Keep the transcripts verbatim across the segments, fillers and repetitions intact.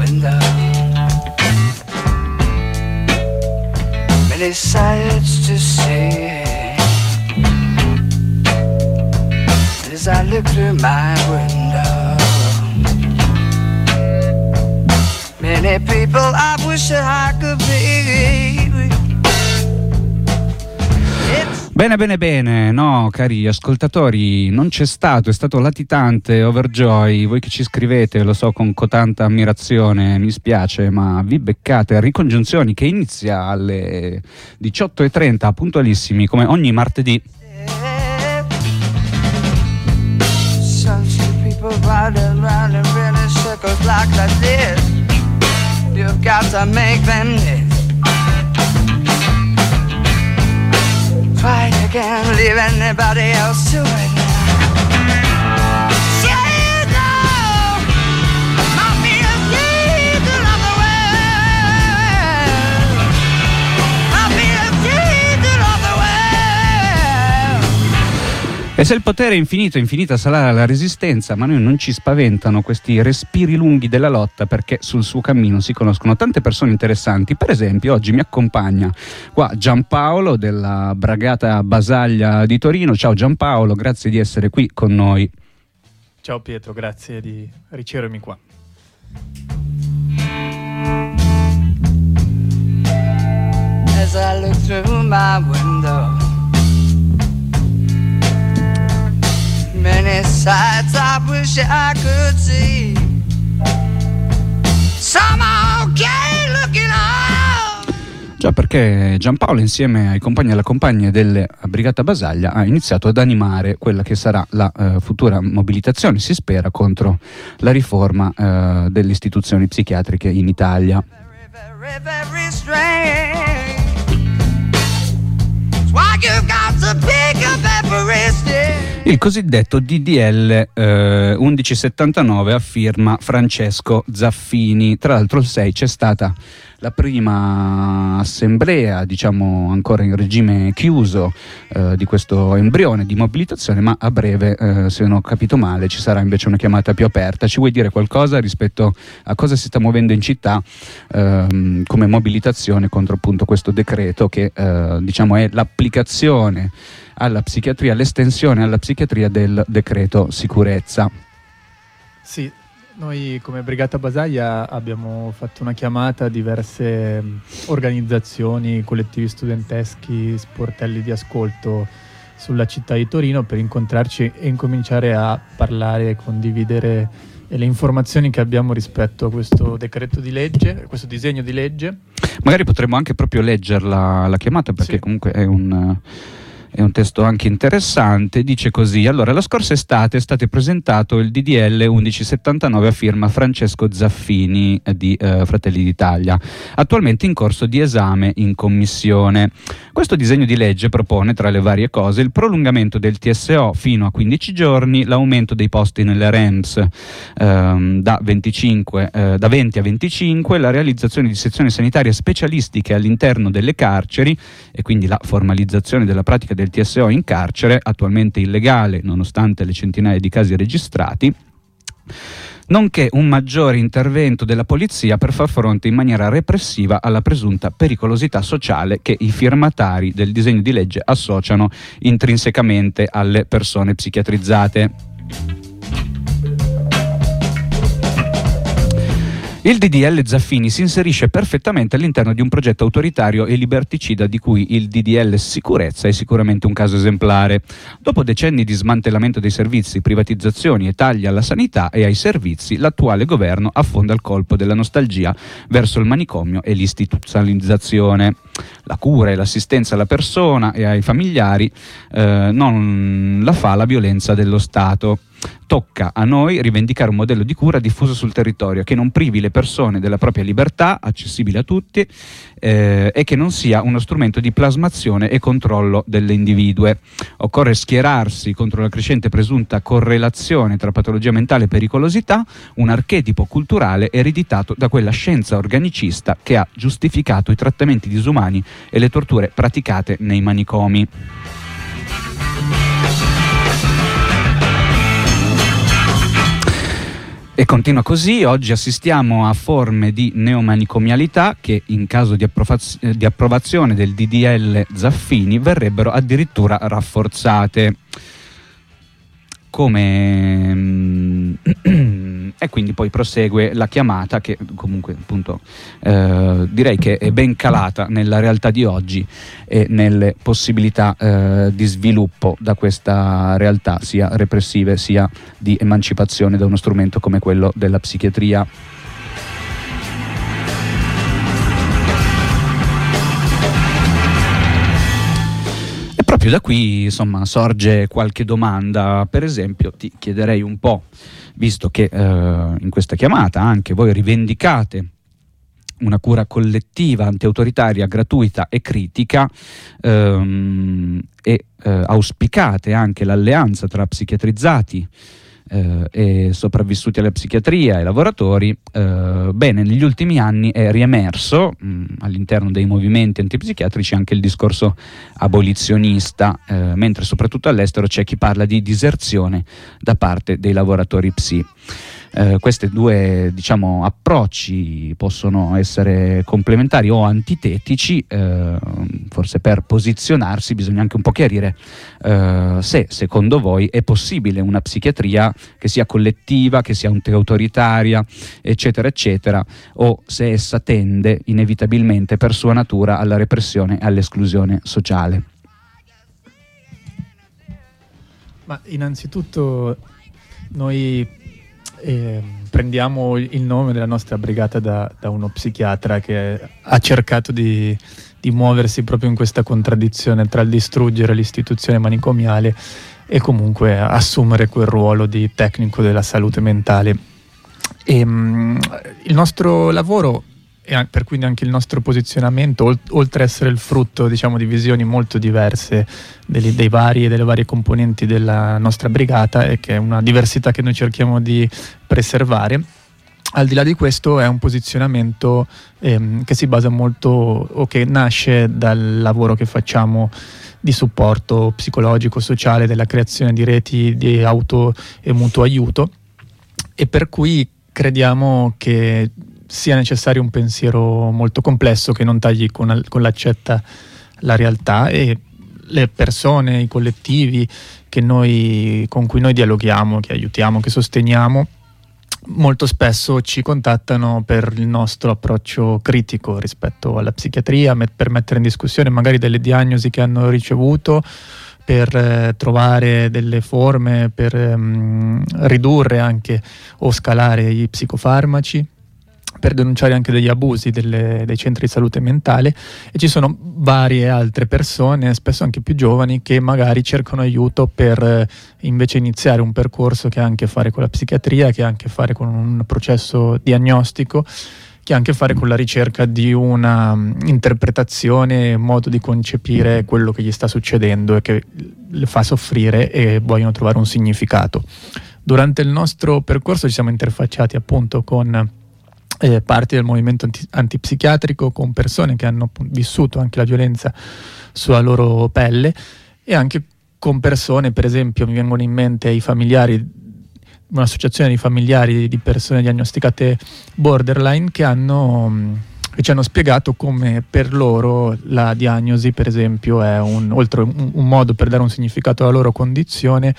window. Many sights to see as I look through my window. Many people I wish that I could be. Bene, bene, bene, no, cari ascoltatori, non c'è stato, è stato latitante Overjoy, voi che ci scrivete, lo so, con cotanta ammirazione, mi spiace, ma vi beccate Ricongiunzioni, che inizia alle diciotto e trenta, puntualissimi, come ogni martedì. You've got to make them fight again, leave anybody else to it now. Yeah, you know, my feelings need to love the world. My feelings need to love the world. E se il potere è infinito, infinita sarà la resistenza, ma noi non ci spaventano questi respiri lunghi della lotta, perché sul suo cammino si conoscono tante persone interessanti. Per esempio oggi mi accompagna qua Giampaolo della Bragata Basaglia di Torino. Ciao Giampaolo, grazie di essere qui con noi. Ciao Pietro, grazie di ricevermi qua. As I look through my window, many sights I wish I could see. Some okay looking up. Già, perché Giampaolo insieme ai compagni e alle compagne della Brigata Basaglia ha iniziato ad animare quella che sarà la uh, futura mobilitazione, si spera, contro la riforma uh, delle istituzioni psichiatriche in Italia. Very, very, very strange. That's why you got to pick up every step. Il cosiddetto D D L eh, undici settantanove a firma Francesco Zaffini. Tra l'altro il sei c'è stata la prima assemblea, diciamo ancora in regime chiuso, eh, di questo embrione di mobilitazione, ma a breve, eh, se non ho capito male, ci sarà invece una chiamata più aperta. Ci vuoi dire qualcosa rispetto a cosa si sta muovendo in città ehm, come mobilitazione contro appunto questo decreto che eh, diciamo è l'applicazione alla psichiatria, l'estensione alla psichiatria del decreto sicurezza? Sì, noi come Brigata Basaglia abbiamo fatto una chiamata a diverse organizzazioni, collettivi studenteschi, sportelli di ascolto sulla città di Torino per incontrarci e incominciare a parlare e condividere le informazioni che abbiamo rispetto a questo decreto di legge, questo disegno di legge. Magari potremmo anche proprio leggerla la chiamata, perché sì, comunque è un... È un testo anche interessante, dice così: allora, la scorsa estate è stato presentato il D D L undici settantanove a firma Francesco Zaffini eh, di eh, Fratelli d'Italia, attualmente in corso di esame in commissione. Questo disegno di legge propone, tra le varie cose, il prolungamento del T S O fino a quindici giorni, l'aumento dei posti nelle R E M S ehm, da, venticinque, eh, da venti a venticinque, la realizzazione di sezioni sanitarie specialistiche all'interno delle carceri e quindi la formalizzazione della pratica del T S O in carcere, attualmente illegale nonostante le centinaia di casi registrati, nonché un maggiore intervento della polizia per far fronte in maniera repressiva alla presunta pericolosità sociale che i firmatari del disegno di legge associano intrinsecamente alle persone psichiatrizzate. Il D D L Zaffini si inserisce perfettamente all'interno di un progetto autoritario e liberticida di cui il D D L Sicurezza è sicuramente un caso esemplare. Dopo decenni di smantellamento dei servizi, privatizzazioni e tagli alla sanità e ai servizi, l'attuale governo affonda il colpo della nostalgia verso il manicomio e l'istituzionalizzazione. La cura e l'assistenza alla persona e ai familiari eh, non la fa la violenza dello Stato. Tocca a noi rivendicare un modello di cura diffuso sul territorio che non privi le persone della propria libertà, accessibile a tutti, eh, e che non sia uno strumento di plasmazione e controllo delle individue. Occorre schierarsi contro la crescente presunta correlazione tra patologia mentale e pericolosità, un archetipo culturale ereditato da quella scienza organicista che ha giustificato i trattamenti disumani e le torture praticate nei manicomi. E continua così: oggi assistiamo a forme di neomanicomialità che in caso di, approvaz- di approvazione del D D L Zaffini verrebbero addirittura rafforzate. Come e quindi poi prosegue la chiamata che comunque appunto eh, direi che è ben calata nella realtà di oggi e nelle possibilità eh, di sviluppo da questa realtà sia repressive sia di emancipazione da uno strumento come quello della psichiatria. Proprio da qui, insomma, sorge qualche domanda. Per esempio, ti chiederei un po', visto che eh, in questa chiamata anche voi rivendicate una cura collettiva, antiautoritaria, gratuita e critica, ehm, e eh, auspicate anche l'alleanza tra psichiatrizzati eh, e sopravvissuti alla psichiatria e lavoratori, eh, bene, negli ultimi anni è riemerso mh, all'interno dei movimenti antipsichiatrici anche il discorso abolizionista, eh, mentre soprattutto all'estero c'è chi parla di diserzione da parte dei lavoratori psi. Eh, questi due, diciamo, approcci possono essere complementari o antitetici, eh, forse per posizionarsi bisogna anche un po' chiarire eh, se secondo voi è possibile una psichiatria che sia collettiva, che sia anti-autoritaria, eccetera eccetera, o se essa tende inevitabilmente per sua natura alla repressione e all'esclusione sociale. Ma innanzitutto noi Eh, prendiamo il nome della nostra brigata da, da uno psichiatra che ha cercato di, di muoversi proprio in questa contraddizione tra il distruggere l'istituzione manicomiale e comunque assumere quel ruolo di tecnico della salute mentale. E, um, il nostro lavoro e per cui anche il nostro posizionamento, oltre a essere il frutto, diciamo, di visioni molto diverse dei, dei vari, delle varie componenti della nostra brigata, e che è una diversità che noi cerchiamo di preservare, al di là di questo è un posizionamento ehm, che si basa molto o che nasce dal lavoro che facciamo di supporto psicologico, sociale, della creazione di reti di auto e mutuo aiuto, e per cui crediamo che sia necessario un pensiero molto complesso che non tagli con, con l'accetta la realtà, e le persone, i collettivi che noi, con cui noi dialoghiamo, che aiutiamo, che sosteniamo, molto spesso ci contattano per il nostro approccio critico rispetto alla psichiatria, met- per mettere in discussione magari delle diagnosi che hanno ricevuto, per eh, trovare delle forme per ehm, ridurre anche o scalare i psicofarmaci, per denunciare anche degli abusi delle, dei centri di salute mentale. E ci sono varie altre persone, spesso anche più giovani, che magari cercano aiuto per eh, invece iniziare un percorso che ha anche a fare con la psichiatria, che ha anche a fare con un processo diagnostico, che ha anche a fare con la ricerca di una um, interpretazione, un modo di concepire quello che gli sta succedendo e che le fa soffrire, e vogliono trovare un significato. Durante il nostro percorso ci siamo interfacciati appunto con Eh, parti del movimento anti- antipsichiatrico, con persone che hanno vissuto anche la violenza sulla loro pelle, e anche con persone, per esempio mi vengono in mente i familiari, un'associazione di familiari di persone diagnosticate borderline, che hanno che ci hanno spiegato come per loro la diagnosi, per esempio, è un, oltre un, un modo per dare un significato alla loro condizione,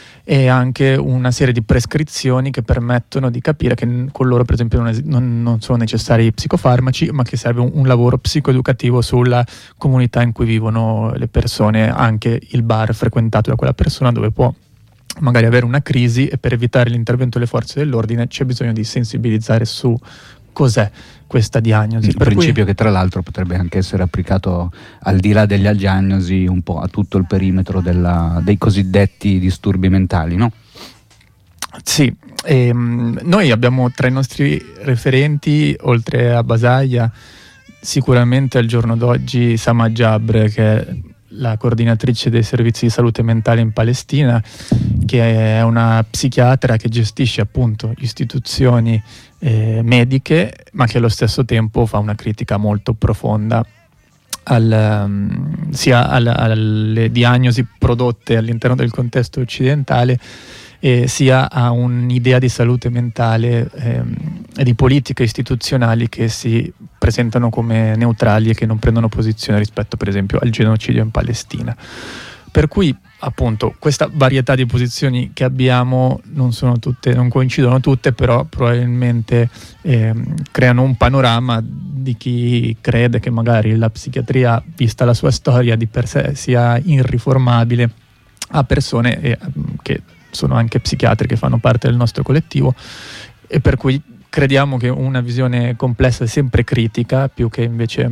e anche una serie di prescrizioni che permettono di capire che con loro, per esempio, non, es- non, non sono necessari psicofarmaci, ma che serve un, un lavoro psicoeducativo sulla comunità in cui vivono le persone, anche il bar frequentato da quella persona, dove può magari avere una crisi, e per evitare l'intervento delle forze dell'ordine c'è bisogno di sensibilizzare su cos'è questa diagnosi. Un per principio cui... che tra l'altro potrebbe anche essere applicato al di là delle diagnosi un po' a tutto il perimetro della, dei cosiddetti disturbi mentali, no? Sì, ehm, noi abbiamo tra i nostri referenti, oltre a Basaglia, sicuramente al giorno d'oggi Sama Jabr, che è la coordinatrice dei servizi di salute mentale in Palestina, che è una psichiatra che gestisce appunto istituzioni eh, mediche, ma che allo stesso tempo fa una critica molto profonda al, um, sia al, alle diagnosi prodotte all'interno del contesto occidentale, e sia a un'idea di salute mentale ehm, e di politiche istituzionali che si presentano come neutrali e che non prendono posizione rispetto per esempio al genocidio in Palestina. Per cui appunto questa varietà di posizioni che abbiamo non sono tutte, non coincidono tutte, però probabilmente ehm, creano un panorama di chi crede che magari la psichiatria, vista la sua storia, di per sé sia irriformabile, a persone eh, che sono anche psichiatri che fanno parte del nostro collettivo, e per cui crediamo che una visione complessa e sempre critica, più che invece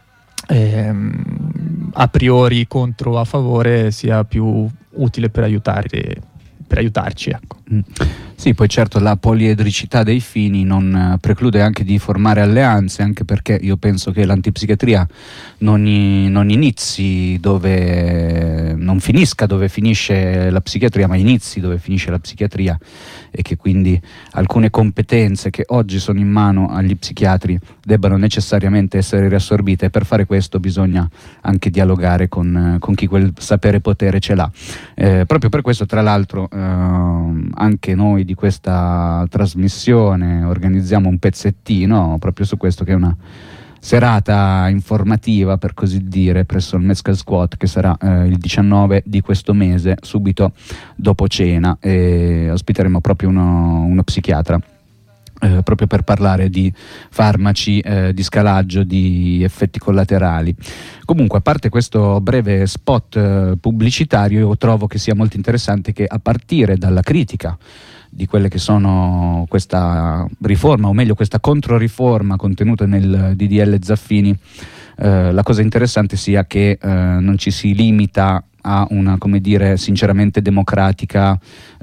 ehm, a priori contro o a favore, sia più utile per aiutare, per aiutarci, ecco. Mm. Sì, poi certo la poliedricità dei fini non preclude anche di formare alleanze, anche perché io penso che l'antipsichiatria non, i, non inizi dove, non finisca dove finisce la psichiatria, ma inizi dove finisce la psichiatria, e che quindi alcune competenze che oggi sono in mano agli psichiatri debbano necessariamente essere riassorbite, e per fare questo bisogna anche dialogare con, con chi quel sapere potere ce l'ha. Eh, proprio per questo, tra l'altro, eh, anche noi di questa trasmissione organizziamo un pezzettino proprio su questo, che è una serata informativa, per così dire, presso il Mescal Squat, che sarà eh, il diciannove di questo mese, subito dopo cena, e ospiteremo proprio uno, uno psichiatra eh, proprio per parlare di farmaci, eh, di scalaggio, di effetti collaterali. Comunque, a parte questo breve spot eh, pubblicitario, io trovo che sia molto interessante che, a partire dalla critica di quelle che sono questa riforma, o meglio questa controriforma contenuta nel D D L Zaffini, eh, la cosa interessante sia che eh, non ci si limita a una, come dire, sinceramente democratica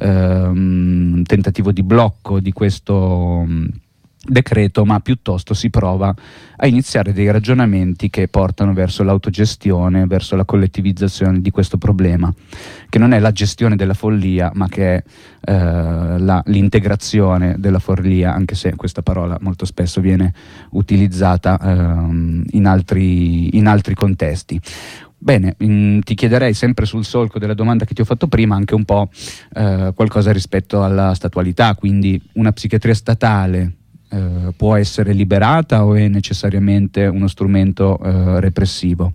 ehm, tentativo di blocco di questo mh, decreto, ma piuttosto si prova a iniziare dei ragionamenti che portano verso l'autogestione, verso la collettivizzazione di questo problema, che non è la gestione della follia, ma che è eh, la, l'integrazione della follia, anche se questa parola molto spesso viene utilizzata ehm, in altri, in altri contesti. Bene, mh, ti chiederei, sempre sul solco della domanda che ti ho fatto prima, anche un po' eh, qualcosa rispetto alla statualità, quindi una psichiatria statale Uh, può essere liberata o è necessariamente uno strumento uh, repressivo?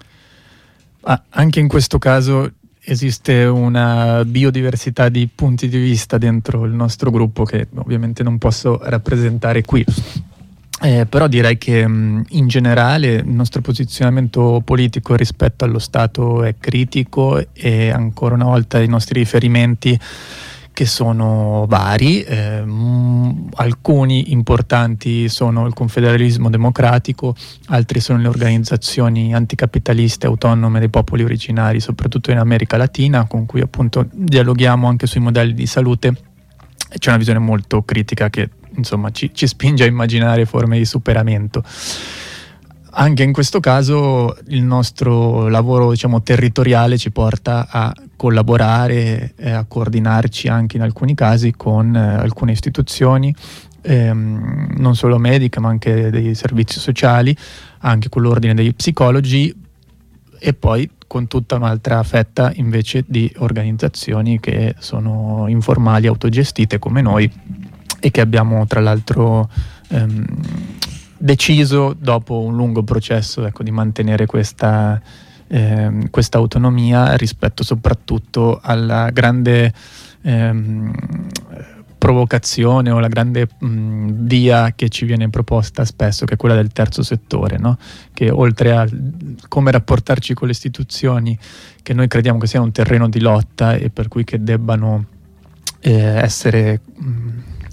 Ah, anche in questo caso esiste una biodiversità di punti di vista dentro il nostro gruppo che ovviamente non posso rappresentare qui, eh, però direi che mh, in generale il nostro posizionamento politico rispetto allo Stato è critico, e ancora una volta i nostri riferimenti, che sono vari, eh, mh, alcuni importanti sono il confederalismo democratico, altri sono le organizzazioni anticapitaliste autonome dei popoli originari, soprattutto in America Latina, con cui appunto dialoghiamo anche sui modelli di salute. C'è una visione molto critica che insomma ci, ci spinge a immaginare forme di superamento. Anche in questo caso il nostro lavoro, diciamo, territoriale ci porta a collaborare e a coordinarci anche in alcuni casi con eh, alcune istituzioni, ehm, non solo mediche ma anche dei servizi sociali, anche con l'ordine degli psicologi, e poi con tutta un'altra fetta invece di organizzazioni che sono informali, autogestite come noi, e che abbiamo tra l'altro ehm, deciso, dopo un lungo processo, ecco, di mantenere questa, ehm, questa autonomia rispetto soprattutto alla grande ehm, provocazione o la grande mh, via che ci viene proposta spesso, che è quella del terzo settore, no? Che oltre a come rapportarci con le istituzioni, che noi crediamo che sia un terreno di lotta e per cui che debbano eh, essere mh,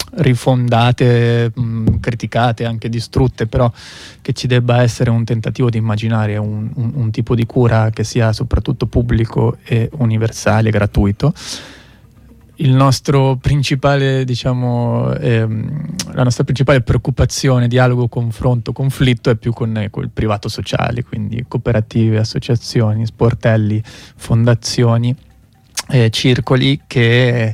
rifondate, mh, criticate, anche distrutte, però che ci debba essere un tentativo di immaginare un, un, un tipo di cura che sia soprattutto pubblico e universale, gratuito. Il nostro principale, diciamo, ehm, la nostra principale preoccupazione, dialogo, confronto, conflitto è più con, con il privato sociale, quindi cooperative, associazioni, sportelli, fondazioni, eh, circoli che,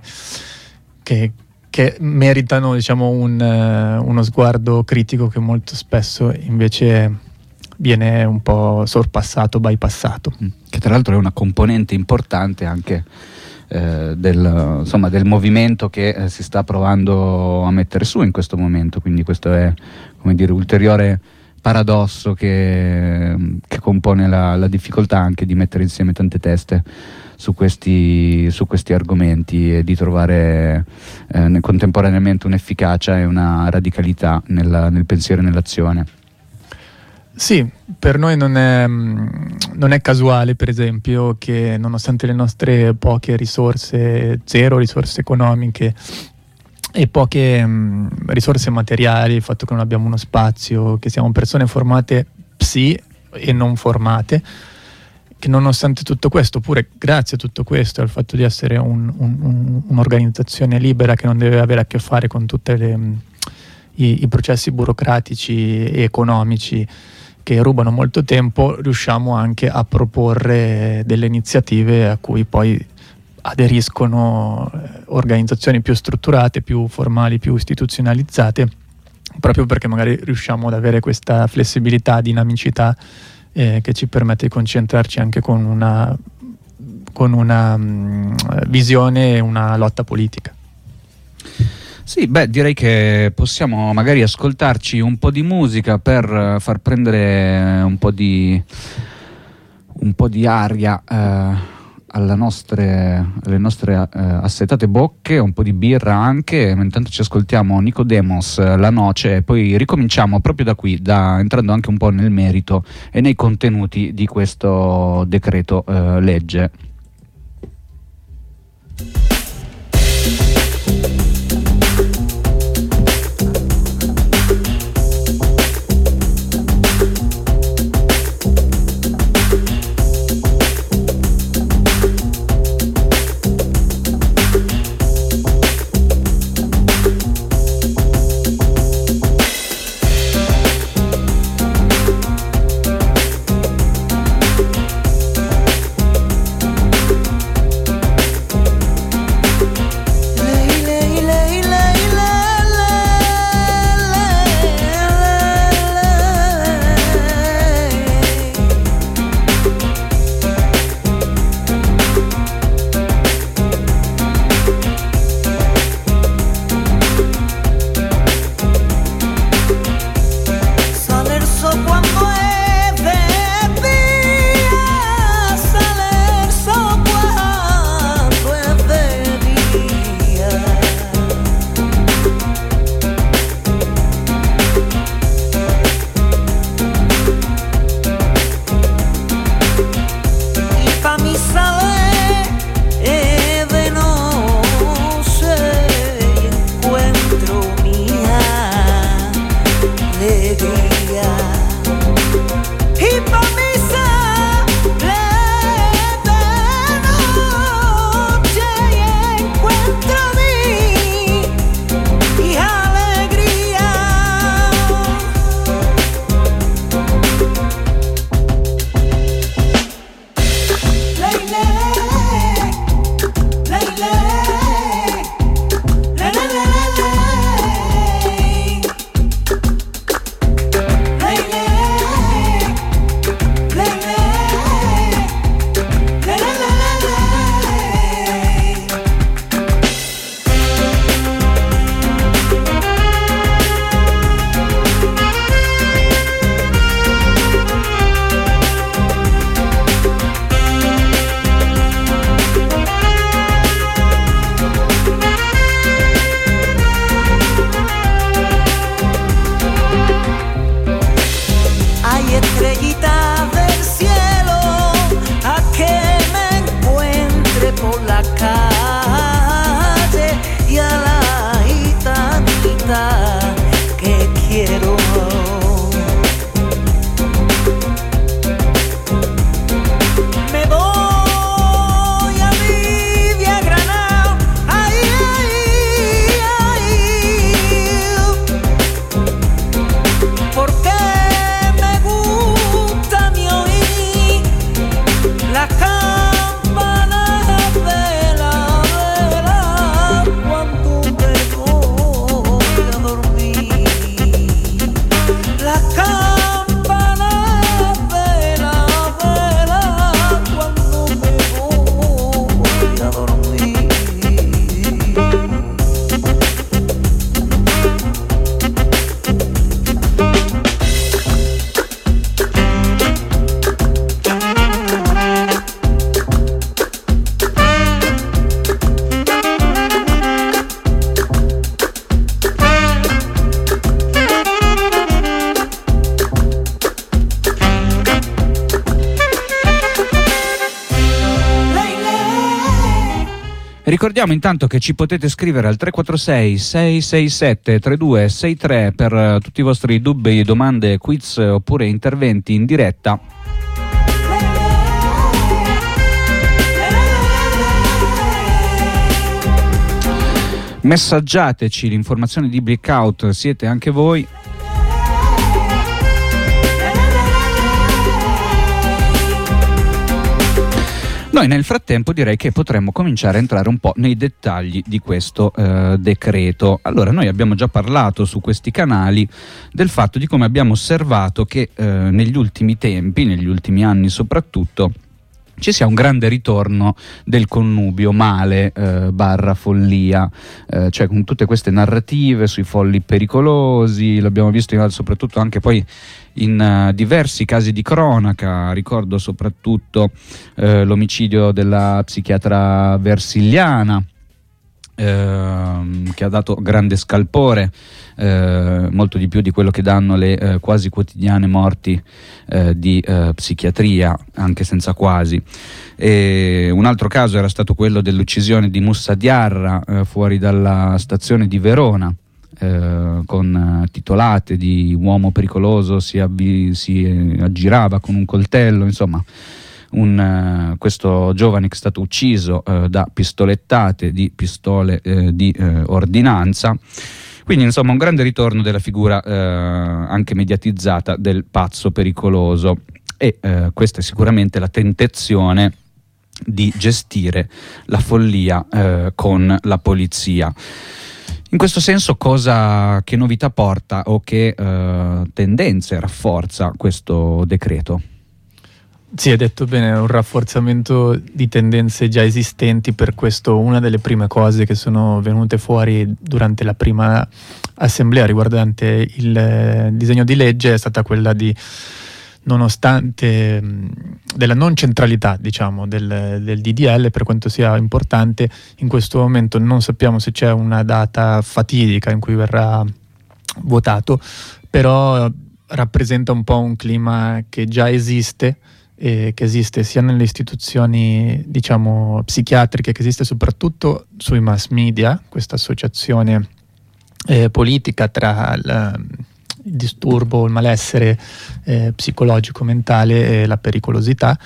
che che meritano, diciamo, un, uh, uno sguardo critico che molto spesso invece viene un po' sorpassato, bypassato. Che tra l'altro è una componente importante anche eh, del, insomma, del movimento che eh, si sta provando a mettere su in questo momento, quindi questo è, come dire, ulteriore paradosso che, che compone la, la difficoltà anche di mettere insieme tante teste su questi, su questi argomenti e di trovare eh, contemporaneamente un'efficacia e una radicalità nel, nel pensiero e nell'azione. Sì, per noi non è, non è casuale, per esempio, che nonostante le nostre poche risorse, zero risorse economiche e poche mh, risorse materiali, il fatto che non abbiamo uno spazio, che siamo persone formate sì e non formate, che nonostante tutto questo, oppure grazie a tutto questo, al fatto di essere un, un, un'organizzazione libera che non deve avere a che fare con tutti i, i processi burocratici e economici che rubano molto tempo, riusciamo anche a proporre delle iniziative a cui poi aderiscono organizzazioni più strutturate, più formali, più istituzionalizzate, proprio perché magari riusciamo ad avere questa flessibilità, dinamicità eh, che ci permette di concentrarci anche con una, con una mh, visione e una lotta politica. Sì, beh, direi che possiamo magari ascoltarci un po' di musica per far prendere un po' di un po' di aria eh, alla nostre, alle nostre eh, assetate bocche, un po' di birra anche, intanto ci ascoltiamo Nicodemos, La Noce, e poi ricominciamo proprio da qui, da, entrando anche un po' nel merito e nei contenuti di questo decreto eh, legge. Lay, Vi ricordiamo intanto che ci potete scrivere al tre quattro sei sei sei sette tre due sei tre per uh, tutti i vostri dubbi, domande, quiz oppure interventi in diretta. Messaggiateci l'informazione di Blackout, siete anche voi. Noi nel frattempo direi che potremmo cominciare a entrare un po' nei dettagli di questo eh, decreto. Allora, noi abbiamo già parlato su questi canali del fatto di come abbiamo osservato che eh, negli ultimi tempi, negli ultimi anni soprattutto, ci sia un grande ritorno del connubio male eh, barra follia, eh, cioè con tutte queste narrative sui folli pericolosi. L'abbiamo visto soprattutto anche poi in uh, diversi casi di cronaca. Ricordo soprattutto eh, l'omicidio della psichiatra Versiliana, eh, che ha dato grande scalpore, eh, molto di più di quello che danno le eh, quasi quotidiane morti eh, di eh, psichiatria, anche senza quasi. E un altro caso era stato quello dell'uccisione di Moussa Diarra eh, fuori dalla stazione di Verona, Eh, con eh, titolate di uomo pericoloso, si, avvi- si eh, aggirava con un coltello, insomma un, eh, questo giovane che è stato ucciso eh, da pistolettate di pistole eh, di eh, ordinanza. Quindi insomma un grande ritorno della figura eh, anche mediatizzata del pazzo pericoloso, e eh, questa è sicuramente la tentazione di gestire la follia eh, con la polizia. In questo senso, cosa, che novità porta o che eh, tendenze rafforza questo decreto? Sì, hai detto bene, è un rafforzamento di tendenze già esistenti. Per questo una delle prime cose che sono venute fuori durante la prima assemblea riguardante il disegno di legge è stata quella di, nonostante della non centralità, diciamo, del, del D D L, per quanto sia importante, in questo momento non sappiamo se c'è una data fatidica in cui verrà votato, però rappresenta un po' un clima che già esiste, e che esiste sia nelle istituzioni, diciamo, psichiatriche, che esiste soprattutto sui mass media, questa associazione eh, politica tra il, il disturbo, il malessere eh, psicologico, mentale e la pericolosità,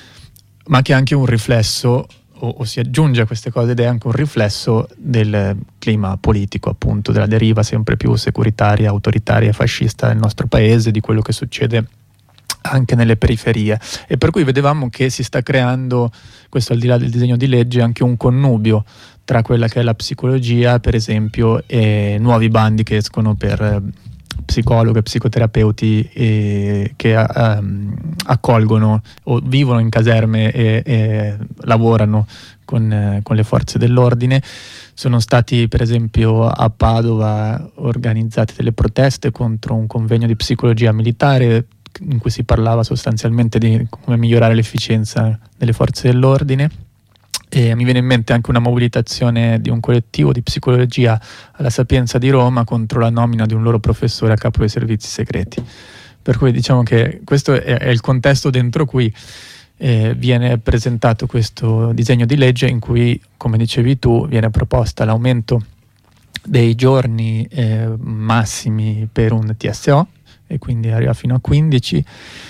ma che è anche un riflesso, o, o si aggiunge a queste cose, ed è anche un riflesso del clima politico, appunto, della deriva sempre più securitaria, autoritaria e fascista del nostro paese, di quello che succede anche nelle periferie. E per cui vedevamo che si sta creando, questo al di là del disegno di legge, anche un connubio tra quella che è la psicologia, per esempio, e nuovi bandi che escono per psicologi e psicoterapeuti e che um, accolgono o vivono in caserme e, e lavorano con, eh, con le forze dell'ordine. Sono stati, per esempio, a Padova organizzate delle proteste contro un convegno di psicologia militare in cui si parlava sostanzialmente di come migliorare l'efficienza delle forze dell'ordine. E mi viene in mente anche una mobilitazione di un collettivo di psicologia alla Sapienza di Roma contro la nomina di un loro professore a capo dei servizi segreti. Per cui diciamo che questo è, è il contesto dentro cui eh, viene presentato questo disegno di legge, in cui, come dicevi tu, viene proposta l'aumento dei giorni eh, massimi per un T S O, e quindi arriva fino a quindici,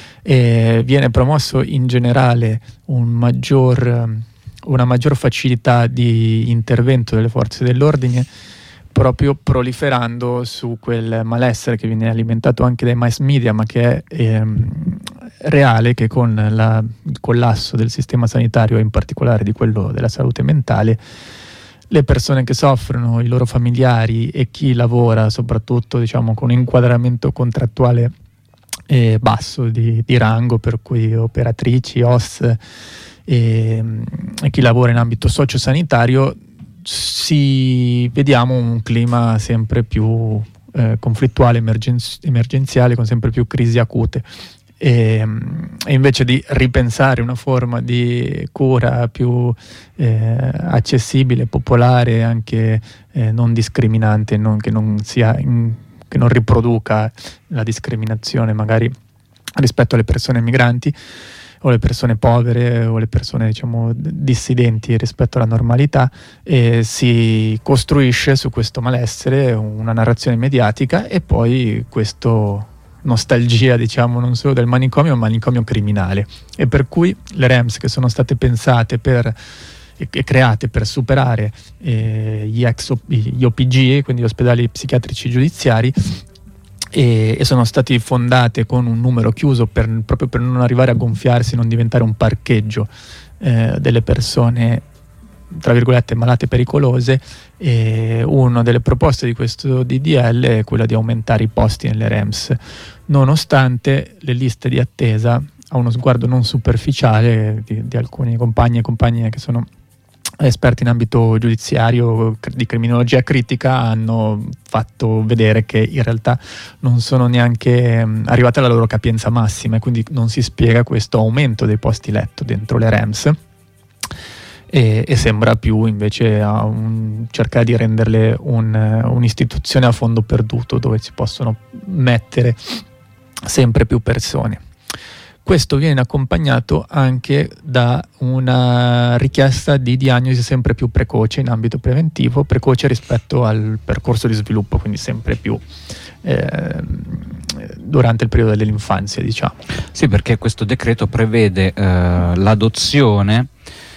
e viene promosso in generale un maggior, una maggior facilità di intervento delle forze dell'ordine, proprio proliferando su quel malessere che viene alimentato anche dai mass media, ma che è ehm, reale, che con la, il collasso del sistema sanitario, e in particolare di quello della salute mentale, le persone che soffrono, i loro familiari e chi lavora, soprattutto, diciamo, con un inquadramento contrattuale eh, basso di, di rango, per cui operatrici, O S e, e chi lavora in ambito sociosanitario, si vediamo un clima sempre più eh, conflittuale, emergenzi- emergenziale, con sempre più crisi acute. E, e invece di ripensare una forma di cura più eh, accessibile, popolare, anche eh, non discriminante, non, che non sia in, che non riproduca la discriminazione magari rispetto alle persone migranti, o le persone povere o le persone, diciamo, dissidenti rispetto alla normalità, e si costruisce su questo malessere una narrazione mediatica e poi questo nostalgia, diciamo, non solo del manicomio, ma un manicomio criminale, e per cui le R E M S che sono state pensate per e create per superare eh, gli, ex, gli O P G, quindi gli ospedali psichiatrici giudiziari, e, e sono stati fondate con un numero chiuso per, proprio per non arrivare a gonfiarsi, non diventare un parcheggio eh, delle persone tra virgolette malate pericolose. E una delle proposte di questo D D L è quella di aumentare i posti nelle R E M S, nonostante le liste di attesa, a uno sguardo non superficiale di, di alcuni compagni e compagne che sono esperti in ambito giudiziario di criminologia critica, hanno fatto vedere che in realtà non sono neanche arrivate alla loro capienza massima, e quindi non si spiega questo aumento dei posti letto dentro le R E M S, e, e sembra più invece a un, cercare di renderle un, un'istituzione a fondo perduto dove si possono mettere sempre più persone. Questo viene accompagnato anche da una richiesta di diagnosi sempre più precoce in ambito preventivo, precoce rispetto al percorso di sviluppo, quindi sempre più eh, durante il periodo dell'infanzia, diciamo. Sì, perché questo decreto prevede eh, l'adozione,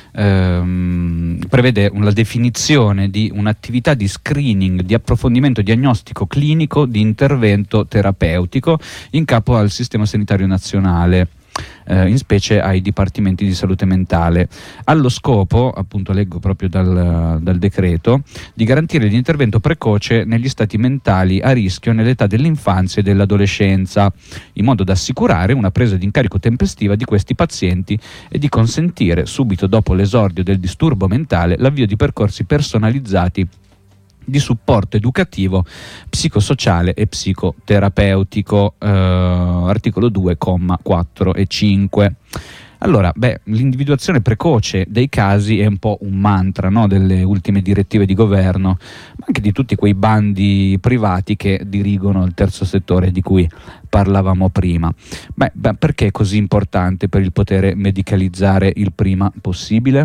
ehm, prevede la definizione di un'attività di screening, di approfondimento diagnostico clinico, di intervento terapeutico in capo al Sistema Sanitario Nazionale, eh, in specie ai dipartimenti di salute mentale, allo scopo, appunto leggo proprio dal, dal decreto, di garantire l'intervento precoce negli stati mentali a rischio nell'età dell'infanzia e dell'adolescenza, in modo da assicurare una presa di incarico tempestiva di questi pazienti e di consentire subito dopo l'esordio del disturbo mentale l'avvio di percorsi personalizzati di supporto educativo, psicosociale e psicoterapeutico, eh, articolo due, comma quattro e cinque. Allora, beh, l'individuazione precoce dei casi è un po' un mantra, no, delle ultime direttive di governo, ma anche di tutti quei bandi privati che dirigono il terzo settore di cui parlavamo prima. Beh, beh, perché è così importante per il potere medicalizzare il prima possibile?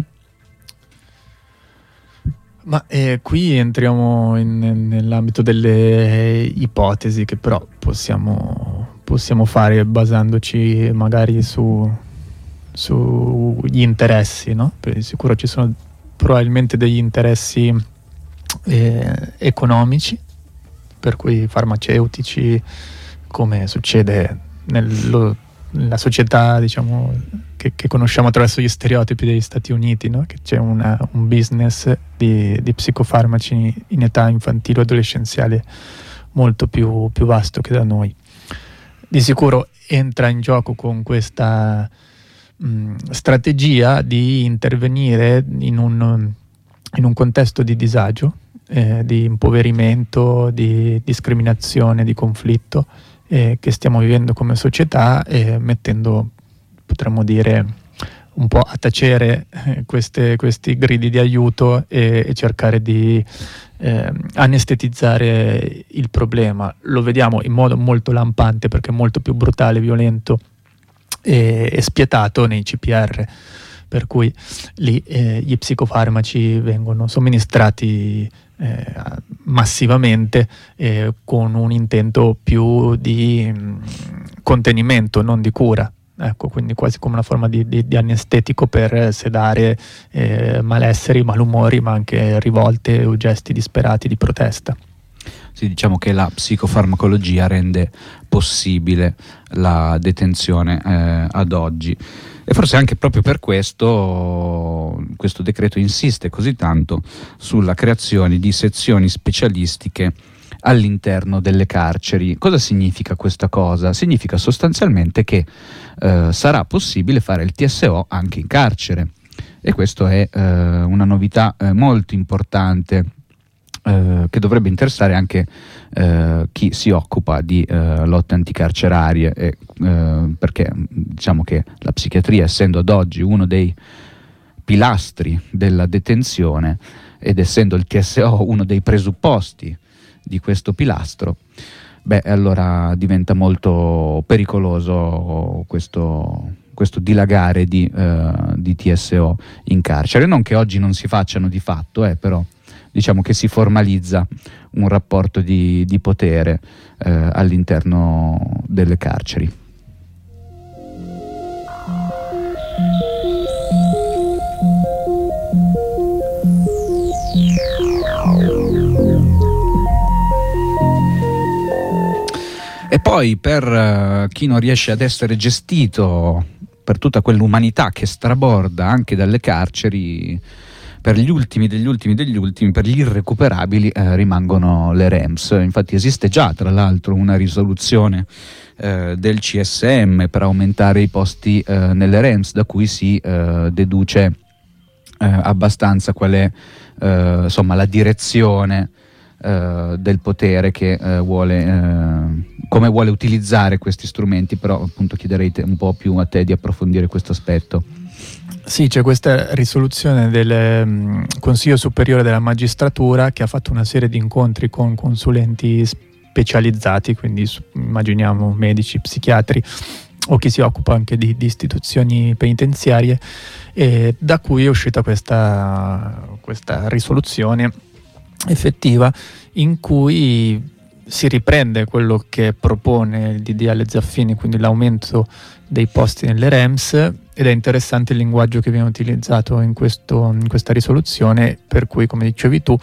Ma eh, qui entriamo in, nell'ambito delle ipotesi che però possiamo, possiamo fare basandoci magari su sugli interessi, no? Per sicuro ci sono probabilmente degli interessi eh, economici, per cui farmaceutici, come succede nello, nella società, diciamo, che, che conosciamo attraverso gli stereotipi degli Stati Uniti, no? Che c'è una, un business di, di psicofarmaci in età infantile o adolescenziale molto più, più vasto che da noi. Di sicuro entra in gioco con questa mh, strategia di intervenire in un, in un contesto di disagio, eh, di impoverimento, di discriminazione, di conflitto eh, che stiamo vivendo come società, eh, mettendo, potremmo dire, un po' a tacere eh, queste, questi gridi di aiuto e, e cercare di eh, anestetizzare il problema. Lo vediamo in modo molto lampante, perché è molto più brutale, violento e, e spietato nei C P R, per cui lì eh, gli psicofarmaci vengono somministrati eh, massivamente eh, con un intento più di mh, contenimento, non di cura. Ecco, quindi quasi come una forma di, di, di anestetico per sedare eh, malesseri, malumori, ma anche rivolte o gesti disperati di protesta. Sì, diciamo che la psicofarmacologia rende possibile la detenzione eh, ad oggi, e forse anche proprio per questo questo decreto insiste così tanto sulla creazione di sezioni specialistiche all'interno delle carceri. Cosa significa questa cosa? Significa sostanzialmente che eh, sarà possibile fare il T S O anche in carcere, e questo è eh, una novità eh, molto importante eh, che dovrebbe interessare anche eh, chi si occupa di eh, lotte anticarcerarie, e, eh, perché diciamo che la psichiatria, essendo ad oggi uno dei pilastri della detenzione ed essendo il T S O uno dei presupposti di questo pilastro, beh, allora diventa molto pericoloso questo, questo dilagare di, eh, di T S O in carcere. Non che oggi non si facciano di fatto, eh, però diciamo che si formalizza un rapporto di, di potere eh, all'interno delle carceri. E poi per uh, chi non riesce ad essere gestito, per tutta quell'umanità che straborda anche dalle carceri, per gli ultimi degli ultimi degli ultimi, per gli irrecuperabili, eh, rimangono le R E M S. Infatti esiste già tra l'altro una risoluzione eh, del C S M per aumentare i posti eh, nelle R E M S, da cui si eh, deduce eh, abbastanza qual è eh, insomma la direzione Uh, del potere che uh, vuole uh, come vuole utilizzare questi strumenti. Però appunto chiederei te, un po' più a te di approfondire questo aspetto. Sì, c'è questa risoluzione del um, Consiglio Superiore della Magistratura che ha fatto una serie di incontri con consulenti specializzati, quindi su, immaginiamo medici, psichiatri o chi si occupa anche di, di istituzioni penitenziarie, e da cui è uscita questa, questa risoluzione effettiva in cui si riprende quello che propone il D D L Zaffini, quindi l'aumento dei posti nelle R E M S, ed è interessante il linguaggio che viene utilizzato in, questo, in questa risoluzione, per cui, come dicevi tu,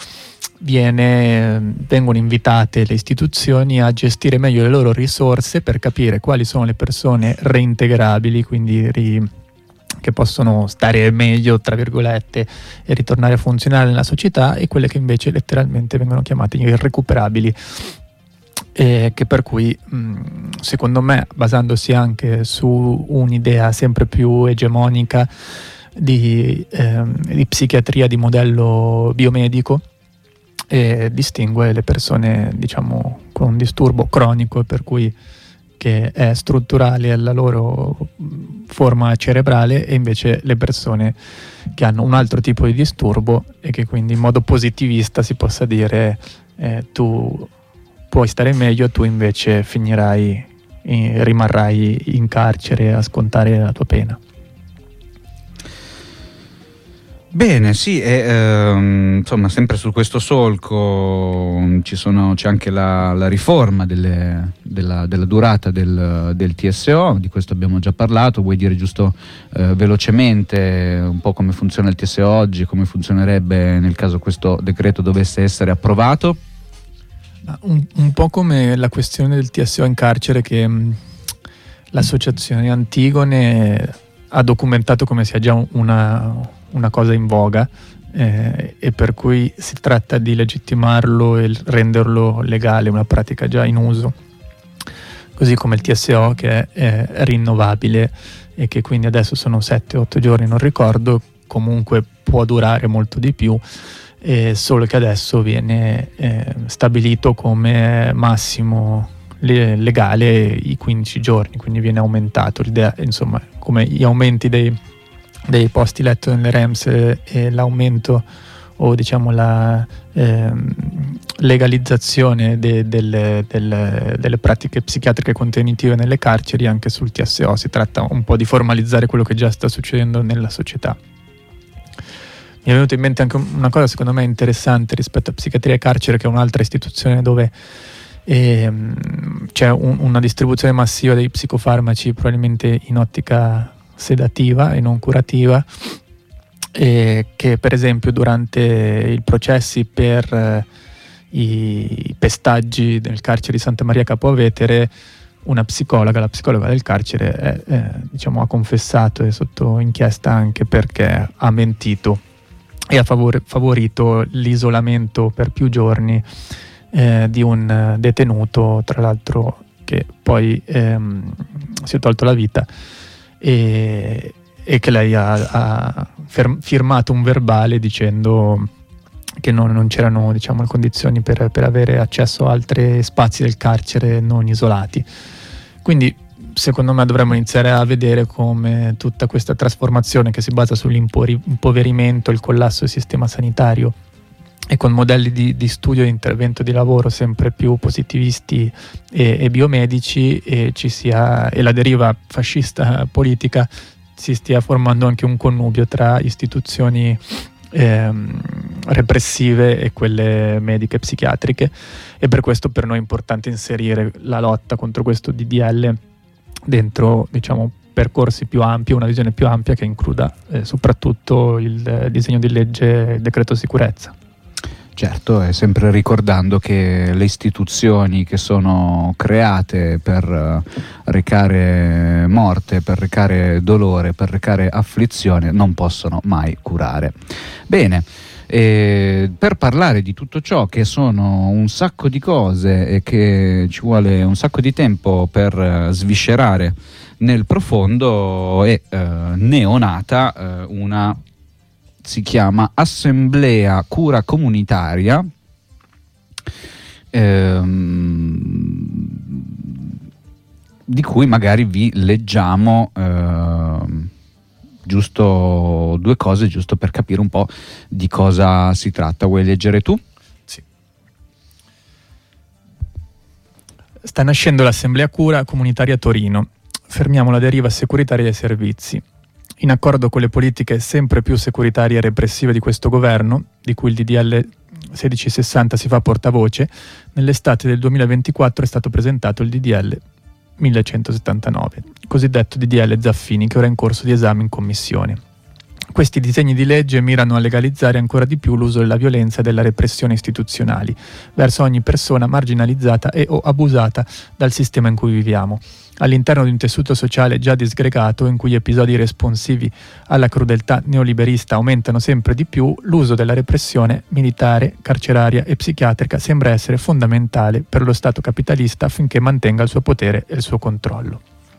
viene, vengono invitate le istituzioni a gestire meglio le loro risorse per capire quali sono le persone reintegrabili, quindi ri, che possono stare meglio, tra virgolette, e ritornare a funzionare nella società, e quelle che invece letteralmente vengono chiamate irrecuperabili, e che per cui mh, secondo me, basandosi anche su un'idea sempre più egemonica di, ehm, di psichiatria di modello biomedico, eh, distingue le persone, diciamo, con un disturbo cronico, per cui che è strutturale alla loro forma cerebrale, e invece le persone che hanno un altro tipo di disturbo e che quindi in modo positivista si possa dire eh, tu puoi stare meglio, tu invece finirai, eh, rimarrai in carcere a scontare la tua pena. Bene, sì, e, ehm, insomma, sempre su questo solco ci sono, c'è anche la, la riforma delle, della, della durata del, del T S O, di questo abbiamo già parlato. Vuoi dire giusto eh, velocemente un po' come funziona il T S O oggi, come funzionerebbe nel caso questo decreto dovesse essere approvato? Un, un po' come la questione del T S O in carcere, che mh, l'associazione Antigone ha documentato come sia già una... una cosa in voga, eh, e per cui si tratta di legittimarlo e renderlo legale, una pratica già in uso, così come il T S O, che è, è rinnovabile e che quindi adesso sono sette otto giorni, non ricordo, comunque può durare molto di più, eh, solo che adesso viene eh, stabilito come massimo le, legale i quindici giorni, quindi viene aumentato l'idea, insomma, come gli aumenti dei dei posti letto nelle R E M S e l'aumento, o diciamo la ehm, legalizzazione de, delle, delle, delle pratiche psichiatriche contenitive nelle carceri, anche sul T S O si tratta un po' di formalizzare quello che già sta succedendo nella società. Mi è venuta in mente anche una cosa secondo me interessante rispetto a psichiatria e carcere, che è un'altra istituzione dove ehm, c'è un, una distribuzione massiva dei psicofarmaci, probabilmente in ottica sedativa e non curativa, e che per esempio durante i processi per eh, i pestaggi nel carcere di Santa Maria Capua Vetere, una psicologa, la psicologa del carcere è, è, diciamo, ha confessato, è sotto inchiesta anche perché ha mentito e ha favore, favorito l'isolamento per più giorni eh, di un detenuto, tra l'altro, che poi ehm, si è tolto la vita, E, e che lei ha, ha fer- firmato un verbale dicendo che non, non c'erano, diciamo, le condizioni per, per avere accesso a altri spazi del carcere non isolati. Quindi secondo me dovremmo iniziare a vedere come tutta questa trasformazione, che si basa sull'impoverimento, il collasso del sistema sanitario e con modelli di, di studio e intervento di lavoro sempre più positivisti e, e biomedici, e ci sia e la deriva fascista politica si stia formando anche un connubio tra istituzioni ehm, repressive e quelle mediche e psichiatriche, e per questo per noi è importante inserire la lotta contro questo D D L dentro, diciamo, percorsi più ampi, una visione più ampia che includa eh, soprattutto il eh, disegno di legge decreto sicurezza. Certo, e sempre ricordando che le istituzioni che sono create per uh, recare morte, per recare dolore, per recare afflizione, non possono mai curare. Bene, e per parlare di tutto ciò, che sono un sacco di cose e che ci vuole un sacco di tempo per uh, sviscerare nel profondo, è uh, neonata uh, una... si chiama Assemblea Cura Comunitaria, ehm, di cui magari vi leggiamo ehm, giusto due cose, giusto per capire un po' di cosa si tratta. Vuoi leggere tu? Sì. Sta nascendo l'Assemblea Cura Comunitaria Torino. Fermiamo la deriva securitaria dei servizi. In accordo con le politiche sempre più securitarie e repressive di questo governo, di cui il D D L sedici sessanta si fa portavoce, nell'estate del duemilaventiquattro è stato presentato il D D L millecentosettantanove, cosiddetto D D L Zaffini, che ora è in corso di esame in commissione. Questi disegni di legge mirano a legalizzare ancora di più l'uso della violenza e della repressione istituzionali verso ogni persona marginalizzata e o abusata dal sistema in cui viviamo, all'interno di un tessuto sociale già disgregato in cui gli episodi responsivi alla crudeltà neoliberista aumentano sempre di più. L'uso della repressione militare, carceraria e psichiatrica sembra essere fondamentale per lo Stato capitalista affinché mantenga il suo potere e il suo controllo.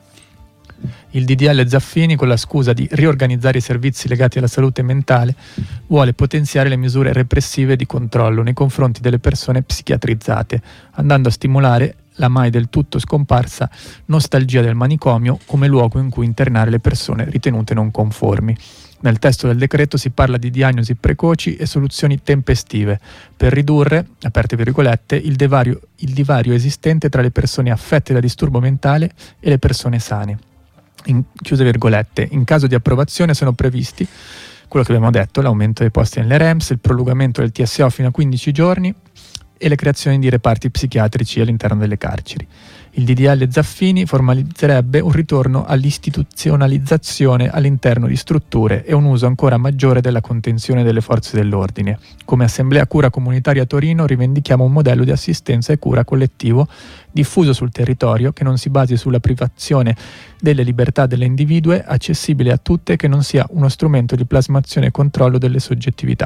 Il D D L Zaffini, con la scusa di riorganizzare i servizi legati alla salute mentale, vuole potenziare le misure repressive di controllo nei confronti delle persone psichiatrizzate, andando a stimolare la mai del tutto scomparsa nostalgia del manicomio come luogo in cui internare le persone ritenute non conformi. Nel testo del decreto si parla di diagnosi precoci e soluzioni tempestive per ridurre, aperte virgolette, il divario, il divario esistente tra le persone affette da disturbo mentale e le persone sane. In, chiuse virgolette, in caso di approvazione sono previsti, quello che abbiamo detto, l'aumento dei posti nelle R E M S, il prolungamento del T S O fino a quindici giorni e le creazioni di reparti psichiatrici all'interno delle carceri. Il D D L Zaffini formalizzerebbe un ritorno all'istituzionalizzazione all'interno di strutture e un uso ancora maggiore della contenzione delle forze dell'ordine. Come Assemblea Cura Comunitaria Torino rivendichiamo un modello di assistenza e cura collettivo diffuso sul territorio che non si basi sulla privazione delle libertà delle individue, accessibile a tutte e che non sia uno strumento di plasmazione e controllo delle soggettività.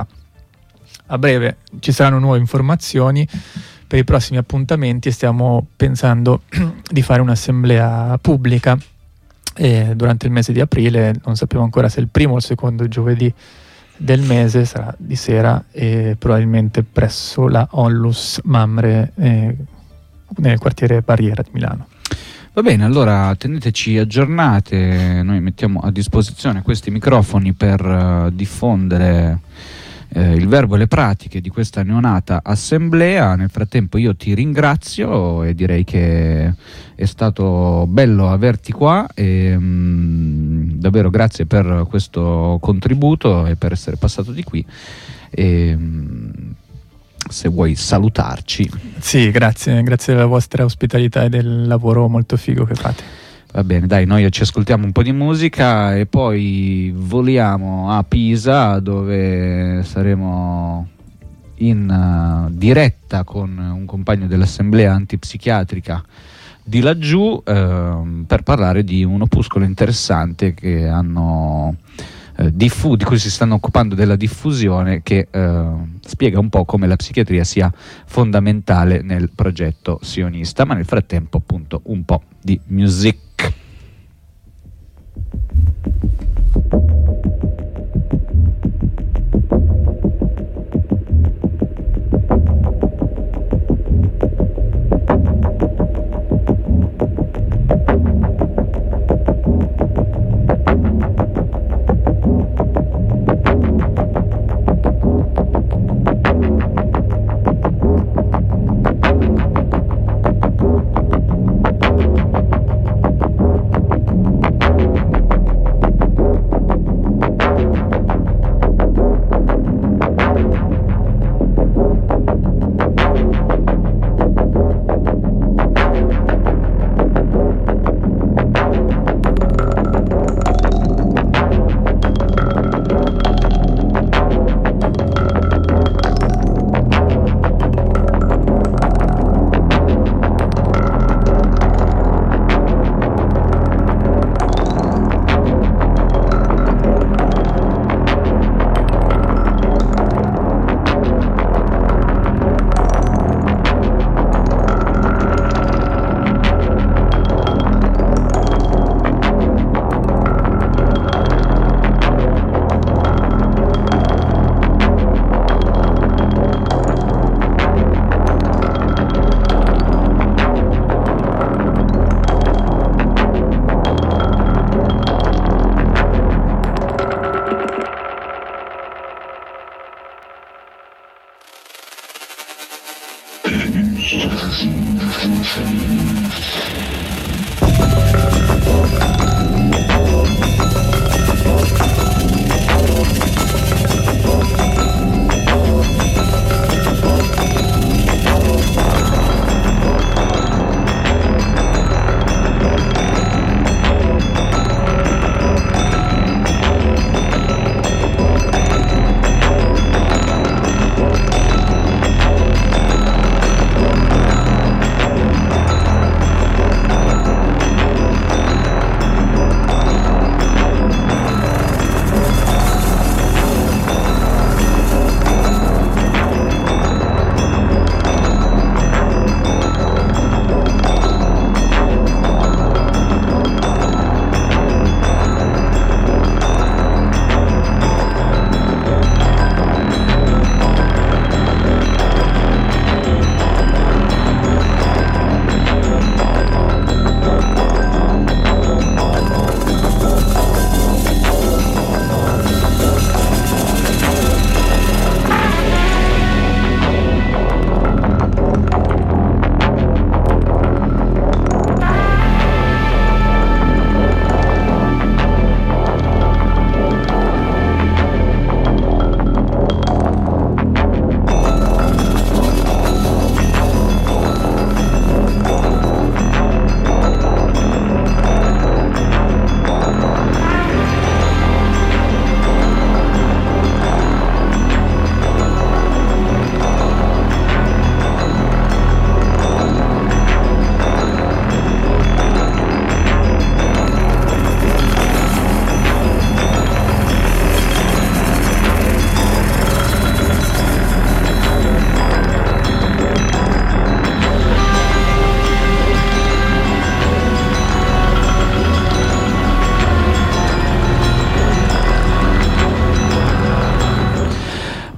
A breve ci saranno nuove informazioni per i prossimi appuntamenti e stiamo pensando di fare un'assemblea pubblica eh, durante il mese di aprile. Non sappiamo ancora se il primo o il secondo giovedì del mese, sarà di sera e probabilmente presso la Onlus Mamre eh, nel quartiere Barriera di Milano. Va bene, allora teneteci aggiornate, noi mettiamo a disposizione questi microfoni per uh, diffondere Eh, il verbo e le pratiche di questa neonata assemblea. Nel frattempo io ti ringrazio e direi che è stato bello averti qua e mh, davvero grazie per questo contributo e per essere passato di qui e, mh, se vuoi salutarci. Sì, grazie, grazie della vostra ospitalità e del lavoro molto figo che fate. Va bene, dai, noi ci ascoltiamo un po' di musica e poi voliamo a Pisa, dove saremo in uh, diretta con un compagno dell'assemblea antipsichiatrica di laggiù uh, per parlare di un opuscolo interessante che hanno uh, diffu- di cui si stanno occupando della diffusione, che uh, spiega un po' come la psichiatria sia fondamentale nel progetto sionista. Ma nel frattempo appunto un po' di music.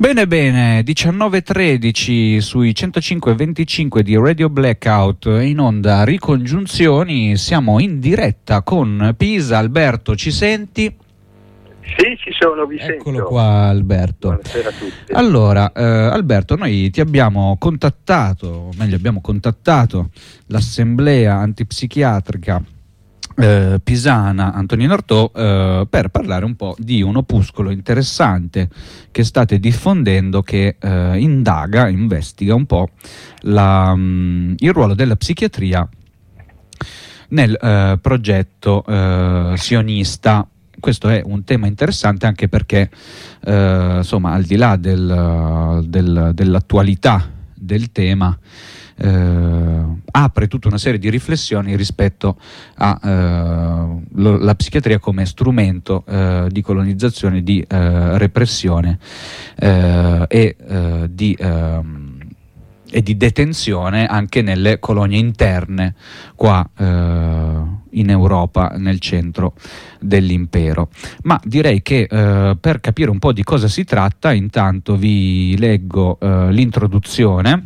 Bene bene, diciannove e tredici sui centocinque e venticinque di Radio Blackout, in onda Ricongiunzioni, siamo in diretta con Pisa. Alberto, ci senti? Sì, ci sono, vi sento. Eccolo qua Alberto. Buonasera a tutti. Allora, eh, Alberto, noi ti abbiamo contattato, o meglio abbiamo contattato l'Assemblea Antipsichiatrica Eh, pisana Antonino Artaud eh, per parlare un po' di un opuscolo interessante che state diffondendo, che eh, indaga, investiga un po' la, mh, il ruolo della psichiatria nel eh, progetto eh, sionista. Questo è un tema interessante anche perché eh, insomma, al di là del, del, dell'attualità del tema, Eh, apre tutta una serie di riflessioni rispetto alla eh, psichiatria come strumento eh, di colonizzazione, di eh, repressione eh, e, eh, di, eh, e di detenzione anche nelle colonie interne qua eh, in Europa, nel centro dell'impero. Ma direi che eh, per capire un po' di cosa si tratta, intanto vi leggo eh, l'introduzione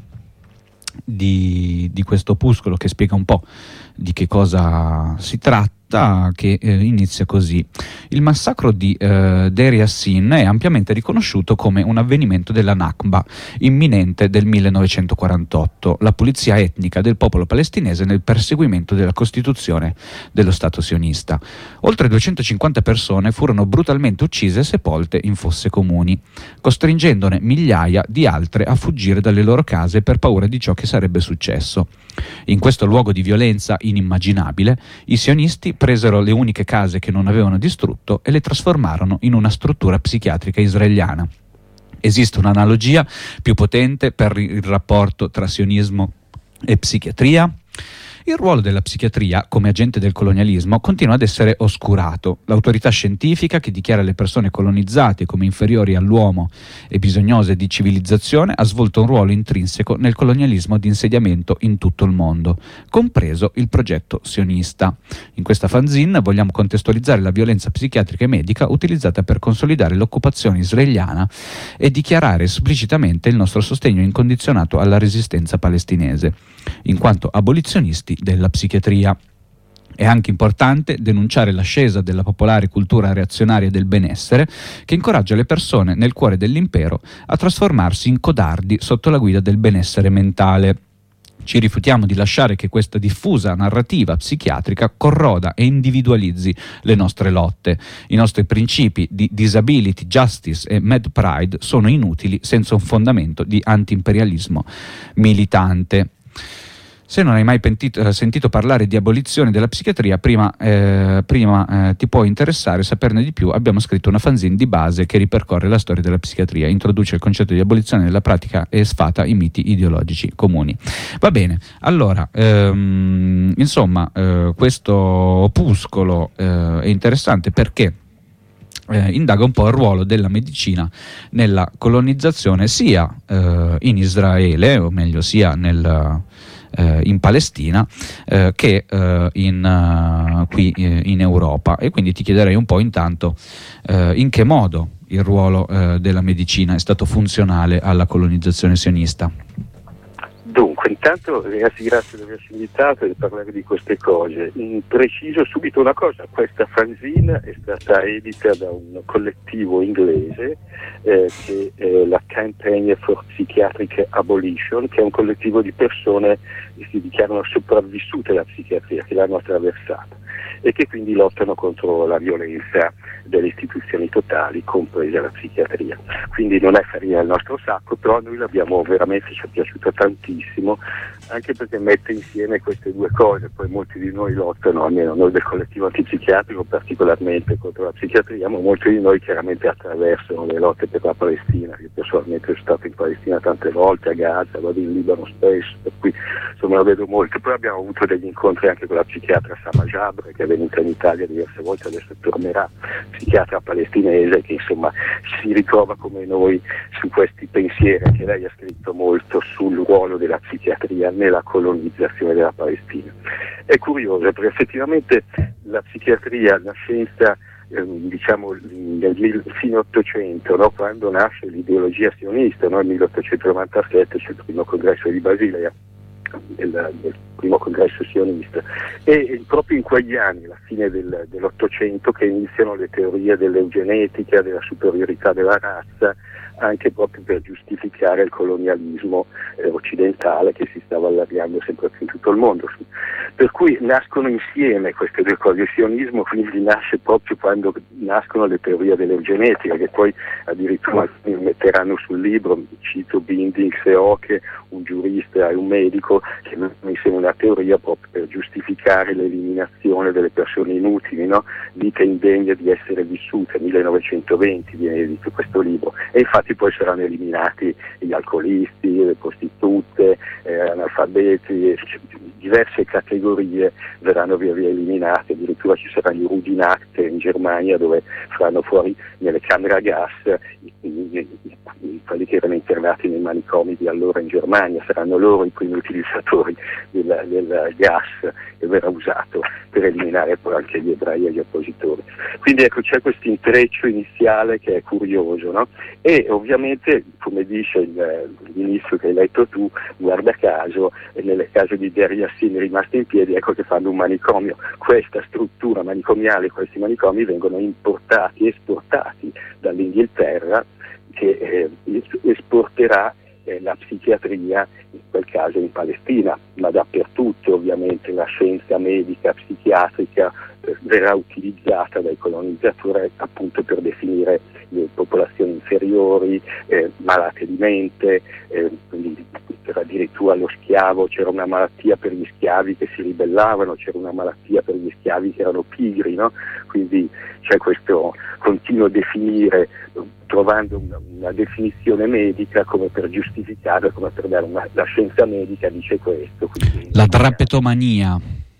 Di, di questo opuscolo che spiega un po' di che cosa si tratta, che eh, inizia così. Il massacro di eh, Deir Yassin è ampiamente riconosciuto come un avvenimento della Nakba imminente del millenovecentoquarantotto, la pulizia etnica del popolo palestinese nel perseguimento della costituzione dello Stato sionista. Oltre duecentocinquanta persone furono brutalmente uccise e sepolte in fosse comuni, costringendone migliaia di altre a fuggire dalle loro case per paura di ciò che sarebbe successo. In questo luogo di violenza inimmaginabile, i sionisti presero le uniche case che non avevano distrutto e le trasformarono in una struttura psichiatrica israeliana. Esiste un'analogia più potente per il rapporto tra sionismo e psichiatria? Il ruolo della psichiatria come agente del colonialismo continua ad essere oscurato. L'autorità scientifica, che dichiara le persone colonizzate come inferiori all'uomo e bisognose di civilizzazione, ha svolto un ruolo intrinseco nel colonialismo di insediamento in tutto il mondo, compreso il progetto sionista. In questa fanzine vogliamo contestualizzare la violenza psichiatrica e medica utilizzata per consolidare l'occupazione israeliana e dichiarare esplicitamente il nostro sostegno incondizionato alla resistenza palestinese, in quanto abolizionisti della psichiatria. È anche importante denunciare l'ascesa della popolare cultura reazionaria del benessere, che incoraggia le persone nel cuore dell'impero a trasformarsi in codardi sotto la guida del benessere mentale. Ci rifiutiamo di lasciare che questa diffusa narrativa psichiatrica corroda e individualizzi le nostre lotte. I nostri principi di disability, justice e mad pride sono inutili senza un fondamento di anti-imperialismo militante. Se non hai mai pentito, sentito parlare di abolizione della psichiatria, prima, eh, prima eh, ti può interessare saperne di più. Abbiamo scritto una fanzine di base che ripercorre la storia della psichiatria, introduce il concetto di abolizione della pratica e sfata i miti ideologici comuni. Va bene, allora, ehm, insomma, eh, questo opuscolo eh, è interessante perché Eh, indaga un po' il ruolo della medicina nella colonizzazione sia eh, in Israele, o meglio sia nel, eh, in Palestina, eh, che eh, in, uh, qui eh, in Europa. E quindi ti chiederei un po' intanto eh, in che modo il ruolo eh, della medicina è stato funzionale alla colonizzazione sionista. Dunque, intanto ragazzi, grazie di averci invitato e di parlare di queste cose. In preciso subito una cosa: questa fanzine è stata edita da un collettivo inglese eh, che è la Campaign for Psychiatric Abolition, che è un collettivo di persone che si dichiarano sopravvissute alla psichiatria, che l'hanno attraversata e che quindi lottano contro la violenza delle istituzioni totali, compresa la psichiatria. Quindi non è farina del nostro sacco, però noi l'abbiamo veramente, ci è piaciuta tantissimo, anche perché mette insieme queste due cose. Poi molti di noi lottano, almeno noi del collettivo antipsichiatrico, particolarmente contro la psichiatria, ma molti di noi chiaramente attraversano le lotte per la Palestina. Io personalmente sono stato in Palestina tante volte, a Gaza, vado in Libano spesso, per cui insomma lo vedo molto. Poi abbiamo avuto degli incontri anche con la psichiatra Sama Jabr, che è venuta in Italia diverse volte, adesso tornerà, psichiatra palestinese, che insomma si ritrova come noi su questi pensieri. Anche lei ha scritto molto sul ruolo della psichiatria nella colonizzazione della Palestina. È curioso perché effettivamente la psichiatria, la scienza eh, diciamo nel fine Ottocento, no? Quando nasce l'ideologia sionista, no? Nel milleottocentonovantasette c'è il primo congresso di Basilea, del, del primo congresso sionista, e proprio in quegli anni, alla fine del, dell'Ottocento, che iniziano le teorie dell'eugenetica, della superiorità della razza, anche proprio per giustificare il colonialismo eh, occidentale che si stava allargando sempre più in tutto il mondo. Per cui nascono insieme queste due cose, il sionismo quindi nasce proprio quando nascono le teorie dell'eugenetica, che poi addirittura metteranno sul libro, cito Bindings e Oke, un giurista e un medico, che mettono insieme una teoria proprio per giustificare l'eliminazione delle persone inutili, no? Vite indegne di essere vissute, millenovecentoventi viene edito questo libro, e infatti poi saranno eliminati gli alcolisti, le prostitute, eh, analfabeti, eh, diverse categorie verranno via via eliminate, addirittura ci saranno i Rudinact in Germania, dove faranno fuori nelle camere a gas i, i, i, quelli che erano internati nei manicomi di allora in Germania, saranno loro i primi utilizzatori del, del gas che verrà usato per eliminare poi anche gli ebrei e gli oppositori. Quindi ecco, c'è questo intreccio iniziale che è curioso, no? E ovviamente, come dice il, l'inizio che hai letto tu, guarda caso, nelle case di Deir Yassin rimaste in piedi, ecco che fanno un manicomio. Questa struttura manicomiale, questi manicomi vengono importati, esportati dall'Inghilterra, che eh, esporterà eh, la psichiatria, in quel caso in Palestina, ma dappertutto ovviamente la scienza medica, psichiatrica eh, verrà utilizzata dai colonizzatori appunto per definire le popolazioni inferiori, eh, malate di mente, eh, quindi c'era addirittura lo schiavo, c'era una malattia per gli schiavi che si ribellavano, c'era una malattia per gli schiavi che erano pigri, no? Quindi c'è questo continuo definire, trovando una, una definizione medica come per giustificare, come per dare una, la scienza medica dice questo. Quindi, la drapetomania.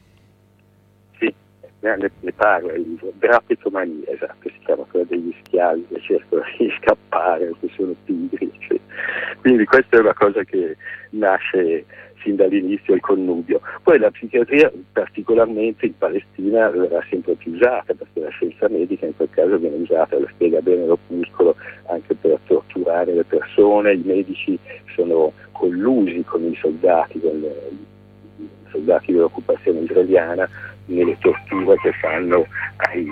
Sì, ne, ne parla il libro, drapetomania, esatto, si chiama quella degli schiavi che cercano di scappare, che sono pigri, cioè. Quindi questa è una cosa che nasce sin dall'inizio il connubio. Poi la psichiatria, particolarmente in Palestina, verrà sempre più usata, perché la scienza medica in quel caso viene usata, lo spiega bene l'opuscolo, anche per torturare le persone. I medici sono collusi con i soldati, con le, i soldati dell'occupazione israeliana, nelle torture che fanno ai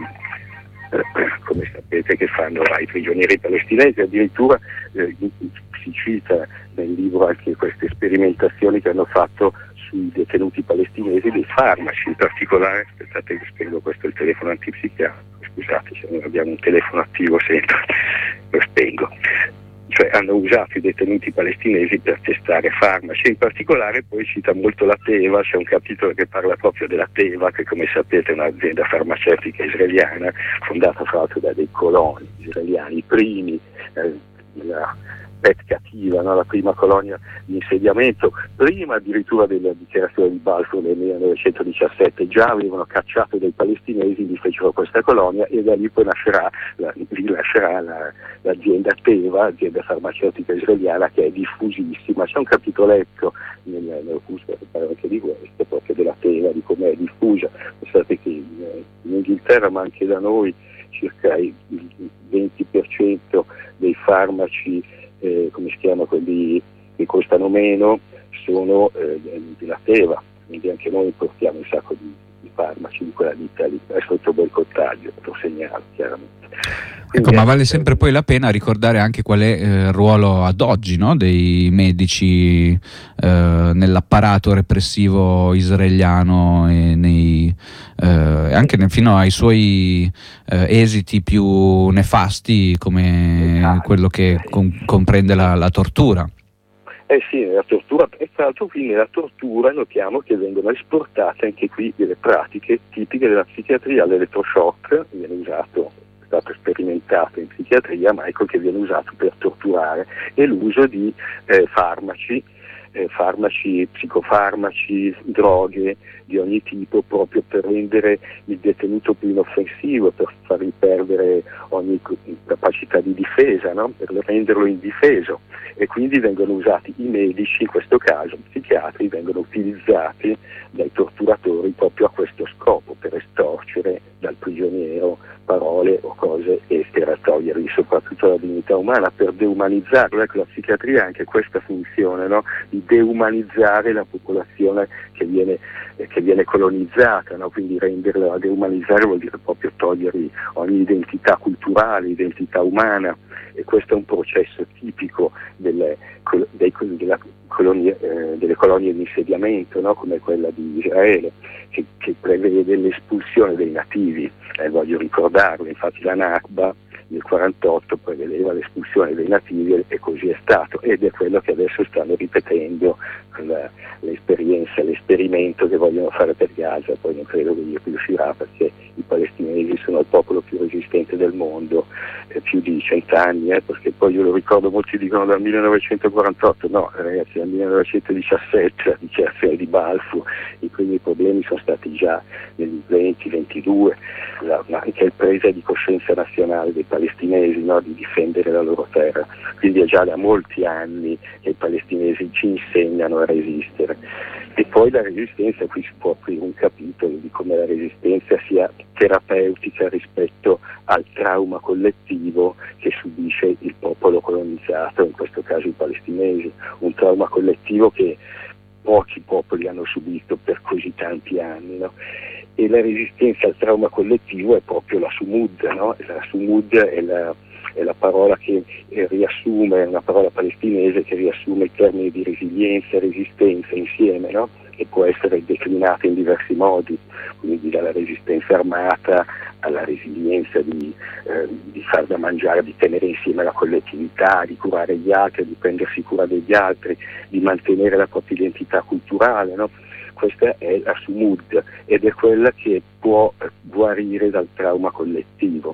come sapete che fanno ai prigionieri palestinesi. Addirittura eh, si cita nel libro anche queste sperimentazioni che hanno fatto sui detenuti palestinesi dei farmaci, in particolare, aspettate che spengo, questo è il telefono antipsichiatrico, scusate se non abbiamo un telefono attivo sempre, lo spengo. Cioè hanno usato i detenuti palestinesi per testare farmaci, in particolare poi cita molto la Teva, c'è un capitolo che parla proprio della Teva, che come sapete è un'azienda farmaceutica israeliana fondata fra l'altro da dei coloni israeliani, i primi, eh, la Bet Cativa, no? La prima colonia di insediamento, prima addirittura della dichiarazione di Balfour nel millenovecentodiciassette, già avevano cacciato dei palestinesi, li fecero questa colonia e da lì poi nascerà, la, nascerà la, l'azienda Teva, azienda farmaceutica israeliana, che è diffusissima. C'è un capitoletto nel, nel curso che parla anche di questo, proprio della Teva, di come è diffusa. Pensate che in, in Inghilterra, ma anche da noi, circa il venti per cento dei farmaci, Eh, come si chiama, quelli che costano meno, sono eh, della Teva, quindi anche noi importiamo un sacco di, di farmaci di quella ditta lì, è sotto boicottaggio, lo segnalo chiaramente. Quindi, ecco, ma vale sempre poi la pena ricordare anche qual è eh, il ruolo ad oggi, no, dei medici eh, nell'apparato repressivo israeliano e nei, eh, anche nel, fino ai suoi eh, esiti più nefasti, come esatto, quello che com- comprende la, la tortura. Eh sì, la tortura, e tra l'altro qui nella tortura notiamo che vengono esportate anche qui delle pratiche tipiche della psichiatria, l'elettroshock viene usato, è stato sperimentato in psichiatria, ma ecco che viene usato per torturare, e l'uso di eh, farmaci eh, farmaci, psicofarmaci, droghe di ogni tipo, proprio per rendere il detenuto più inoffensivo, per fargli perdere ogni capacità di difesa, no? Per renderlo indifeso, e quindi vengono usati i medici, in questo caso i psichiatri, vengono utilizzati dai torturatori proprio a questo scopo, per estorcere dal prigioniero parole o cose estere, a togliergli soprattutto la dignità umana, per deumanizzarlo. Ecco, la psichiatria ha anche questa funzione, no? Di deumanizzare la popolazione che viene, eh, che viene colonizzata, no? Quindi renderla, deumanizzare vuol dire proprio togliergli ogni identità culturale, identità umana, e questo è un processo tipico delle, dei, della colonia, eh, delle colonie di insediamento, no? Come quella di Israele, che, che prevede l'espulsione dei nativi. Eh, voglio ricordarlo, infatti la Nakba nel quarantotto prevedeva l'espulsione dei nativi, e così è stato, ed è quello che adesso stanno ripetendo la, l'esperienza, l'esperimento che vogliono fare per Gaza. Poi non credo che gli riuscirà, perché i palestinesi sono il popolo più resistente del mondo, eh, più di cent'anni, eh, perché poi io lo ricordo, molti dicono dal millenovecentoquarantotto, no ragazzi, dal millenovecentodiciassette, la dichiarazione di Balfour. I primi problemi sono stati già nel venti ventidue, la, anche il presa di coscienza nazionale dei palestinesi, no? Di difendere la loro terra. Quindi è già da molti anni che i palestinesi ci insegnano a resistere. E poi la resistenza, qui si può aprire un capitolo di come la resistenza sia terapeutica rispetto al trauma collettivo che subisce il popolo colonizzato, in questo caso i palestinesi, un trauma collettivo che pochi popoli hanno subito per così tanti anni, no? E la resistenza al trauma collettivo è proprio la sumud, no? La sumud è la, è la parola che riassume, è una parola palestinese che riassume i termini di resilienza e resistenza insieme, no? E può essere declinata in diversi modi, quindi dalla resistenza armata alla resilienza di, eh, di far da mangiare, di tenere insieme la collettività, di curare gli altri, di prendersi cura degli altri, di mantenere la propria identità culturale, no? Questa è la sumud, ed è quella che può guarire dal trauma collettivo.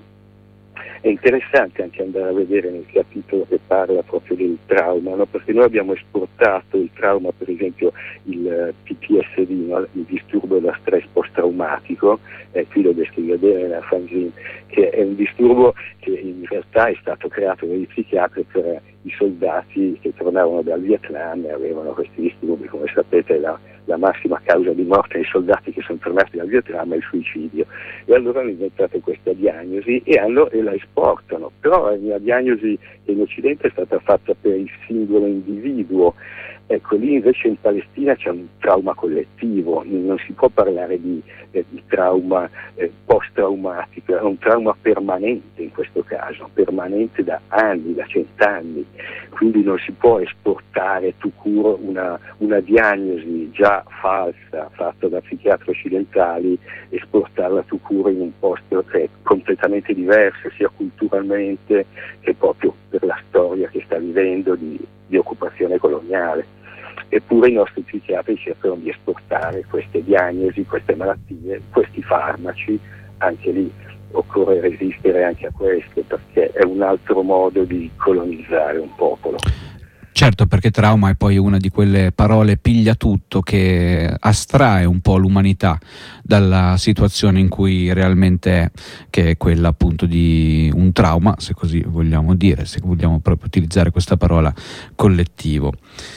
È interessante anche andare a vedere nel capitolo che parla proprio del trauma, no? Perché noi abbiamo esportato il trauma, per esempio il P T S D, no? Il disturbo da stress post-traumatico, eh, qui lo descrive bene nella fanzine, che è un disturbo che in realtà è stato creato dagli psichiatri per i soldati che tornavano dal Vietnam e avevano questi disturbi. Come sapete, la, la massima causa di morte dei soldati che sono tornati dal Vietnam è il suicidio, e allora hanno inventato questa diagnosi e, hanno, e la esportano, però la diagnosi che in Occidente è stata fatta per il singolo individuo. Ecco, lì invece in Palestina c'è un trauma collettivo, non si può parlare di, eh, di trauma eh, post-traumatico, è un trauma permanente in questo caso, permanente da anni, da cent'anni, quindi non si può esportare tout court una, una diagnosi già falsa fatta da psichiatri occidentali, esportarla tout court in un posto che è completamente diverso, sia culturalmente che proprio per la storia che sta vivendo di, di occupazione coloniale. Eppure i nostri psichiatri cercano di esportare queste diagnosi, queste malattie, questi farmaci. Anche lì occorre resistere anche a questo, perché è un altro modo di colonizzare un popolo. Certo, perché trauma è poi una di quelle parole piglia tutto che astrae un po' l'umanità dalla situazione in cui realmente è, che è quella appunto di un trauma, se così vogliamo dire, se vogliamo proprio utilizzare questa parola, collettivo.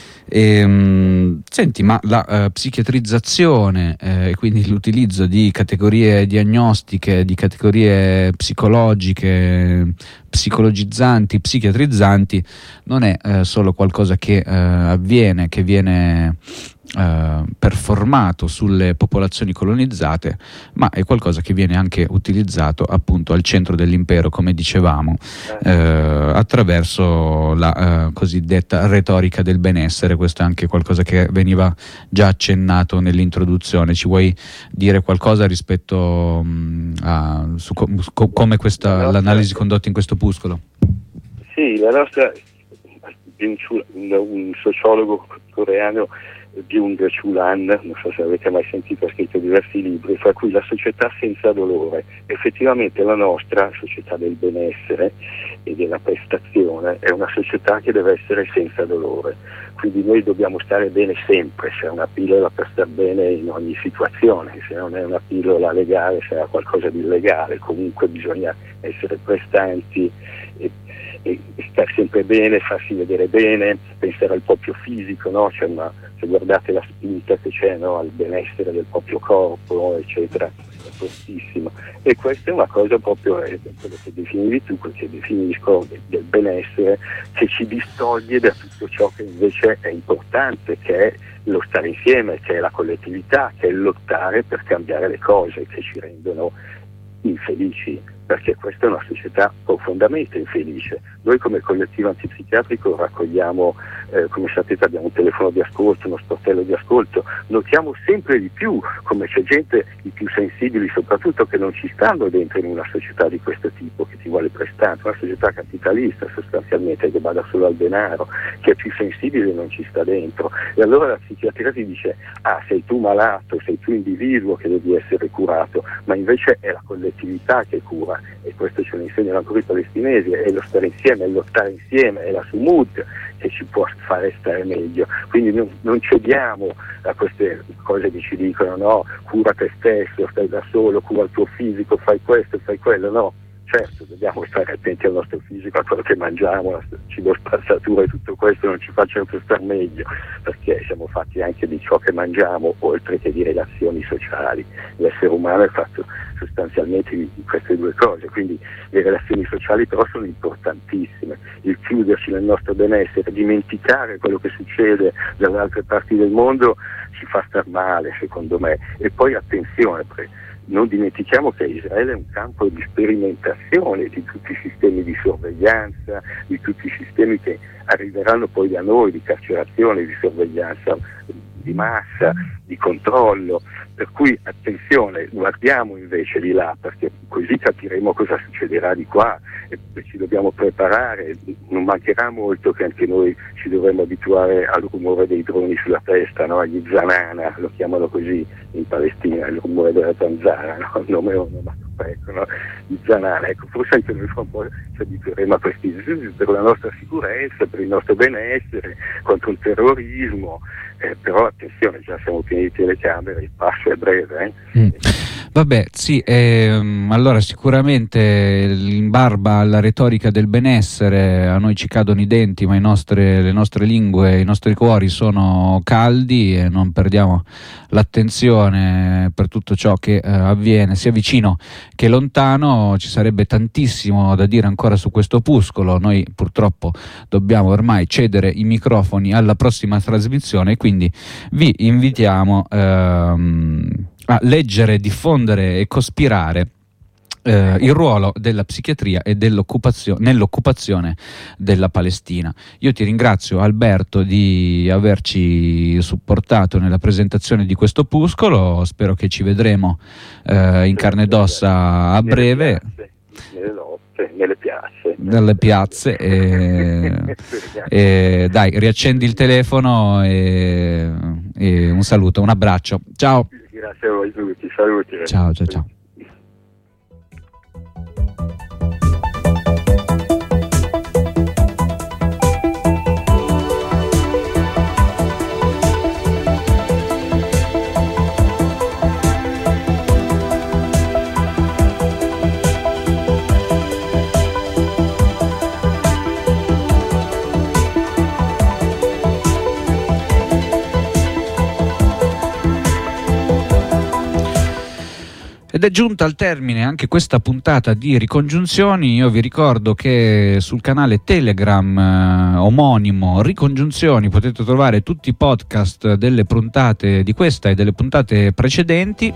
E, um, senti, ma la uh, psichiatrizzazione e eh, quindi l'utilizzo di categorie diagnostiche, di categorie psicologiche, psicologizzanti, psichiatrizzanti, non è uh, solo qualcosa che uh, avviene, che viene Uh, performato sulle popolazioni colonizzate, ma è qualcosa che viene anche utilizzato appunto al centro dell'impero, come dicevamo, uh, attraverso la uh, cosiddetta retorica del benessere. Questo è anche qualcosa che veniva già accennato nell'introduzione. Ci vuoi dire qualcosa rispetto um, a su co- co- come questa nostra, l'analisi condotta in questo opuscolo? Sì, la nostra un, un sociologo coreano, Byung-Chul Han, non so se avete mai sentito, ha scritto diversi libri, fra cui La società senza dolore. Effettivamente la nostra società del benessere e della prestazione è una società che deve essere senza dolore, quindi noi dobbiamo stare bene sempre, c'è una pillola per star bene in ogni situazione, se non è una pillola legale sarà qualcosa di illegale, comunque bisogna essere prestanti e, e star sempre bene, farsi vedere bene, pensare al proprio fisico, no? C'è una, se guardate la spinta che c'è, no? Al benessere del proprio corpo, eccetera, è fortissimo, e questa è una cosa proprio, è quello che definivi tu, quel che definisco del benessere, che ci distoglie da tutto ciò che invece è importante, che è lo stare insieme, che è la collettività, che è il lottare per cambiare le cose che ci rendono infelici, perché questa è una società profondamente infelice. Noi come collettivo antipsichiatrico raccogliamo, eh, come sapete abbiamo un telefono di ascolto, uno sportello di ascolto, notiamo sempre di più come c'è gente, i più sensibili soprattutto, che non ci stanno dentro in una società di questo tipo, che ti vuole prestante, una società capitalista sostanzialmente, che bada solo al denaro, che è più sensibile e non ci sta dentro. E allora la psichiatria ti dice, ah, sei tu malato, sei tu individuo che devi essere curato, ma invece è la collettività che cura, e questo ce lo insegnano ancora i palestinesi, è lo stare insieme, è lottare insieme, è la sumud che ci può fare stare meglio. Quindi non, non cediamo a queste cose che ci dicono, no, cura te stesso, stai da solo, cura il tuo fisico, fai questo, fai quello, no. Certo, dobbiamo stare attenti al nostro fisico, a quello che mangiamo, al cibo spazzatura e tutto questo non ci facciano più star meglio, perché siamo fatti anche di ciò che mangiamo, oltre che di relazioni sociali. L'essere umano è fatto sostanzialmente di queste due cose, quindi le relazioni sociali però sono importantissime. Il chiuderci nel nostro benessere, dimenticare quello che succede dalle altre parti del mondo ci fa star male, secondo me. E poi attenzione, perché non dimentichiamo che Israele è un campo di sperimentazione di tutti i sistemi di sorveglianza, di tutti i sistemi che arriveranno poi da noi, di carcerazione, di sorveglianza di massa, di controllo, per cui attenzione, guardiamo invece di là, perché così capiremo cosa succederà di qua e ci dobbiamo preparare. Non mancherà molto che anche noi ci dovremo abituare al rumore dei droni sulla testa, no? Agli zanana, lo chiamano così in Palestina, il rumore della zanzara, no? Il nome onomatopeico, no? Di zanana. Ecco, forse anche noi fra un po' ci abitueremo a questi per la nostra sicurezza, per il nostro benessere, contro il terrorismo, eh, però attenzione, già siamo pieni di telecamere, il passo è breve. Eh? Mm. Vabbè, sì, ehm, allora sicuramente in barba alla retorica del benessere a noi ci cadono i denti, ma i nostre, le nostre lingue, i nostri cuori sono caldi e non perdiamo l'attenzione per tutto ciò che eh, avviene sia vicino che lontano. Ci sarebbe tantissimo da dire ancora su questo opuscolo, noi purtroppo dobbiamo ormai cedere i microfoni alla prossima trasmissione, quindi vi invitiamo ehm, a leggere, diffondere e cospirare eh, il ruolo della psichiatria e dell'occupazione, nell'occupazione della Palestina. Io ti ringrazio, Alberto, di averci supportato nella presentazione di questo opuscolo, spero che ci vedremo eh, in carne ed ossa a breve. Nelle lotte, nelle piazze. Nelle piazze e, e dai, riaccendi il telefono e, e un saluto, un abbraccio. Ciao. Grazie a voi tutti, saluti. Ciao, ciao, ciao. Ed è giunta al termine anche questa puntata di Ricongiunzioni. Io vi ricordo che sul canale Telegram eh, omonimo Ricongiunzioni potete trovare tutti i podcast delle puntate di questa e delle puntate precedenti.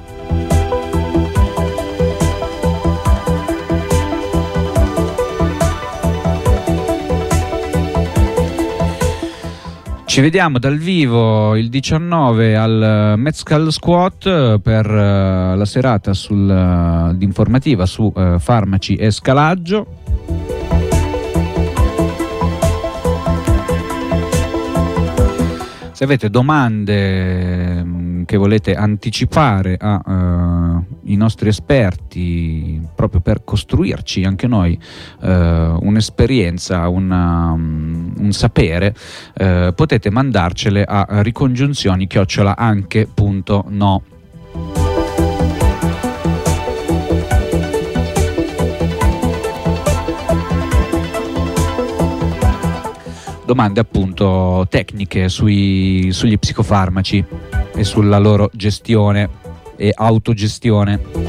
Ci vediamo dal vivo il diciannove al Mezcal Squat per uh, la serata sul, uh, informativa su uh, farmaci e scalaggio. Se avete domande um, che volete anticipare a uh, i nostri esperti, proprio per costruirci anche noi eh, un'esperienza, una, um, un sapere, eh, potete mandarcele a ricongiunzioni chiocciola anche punto no. Domande appunto tecniche sui, sugli psicofarmaci e sulla loro gestione e autogestione.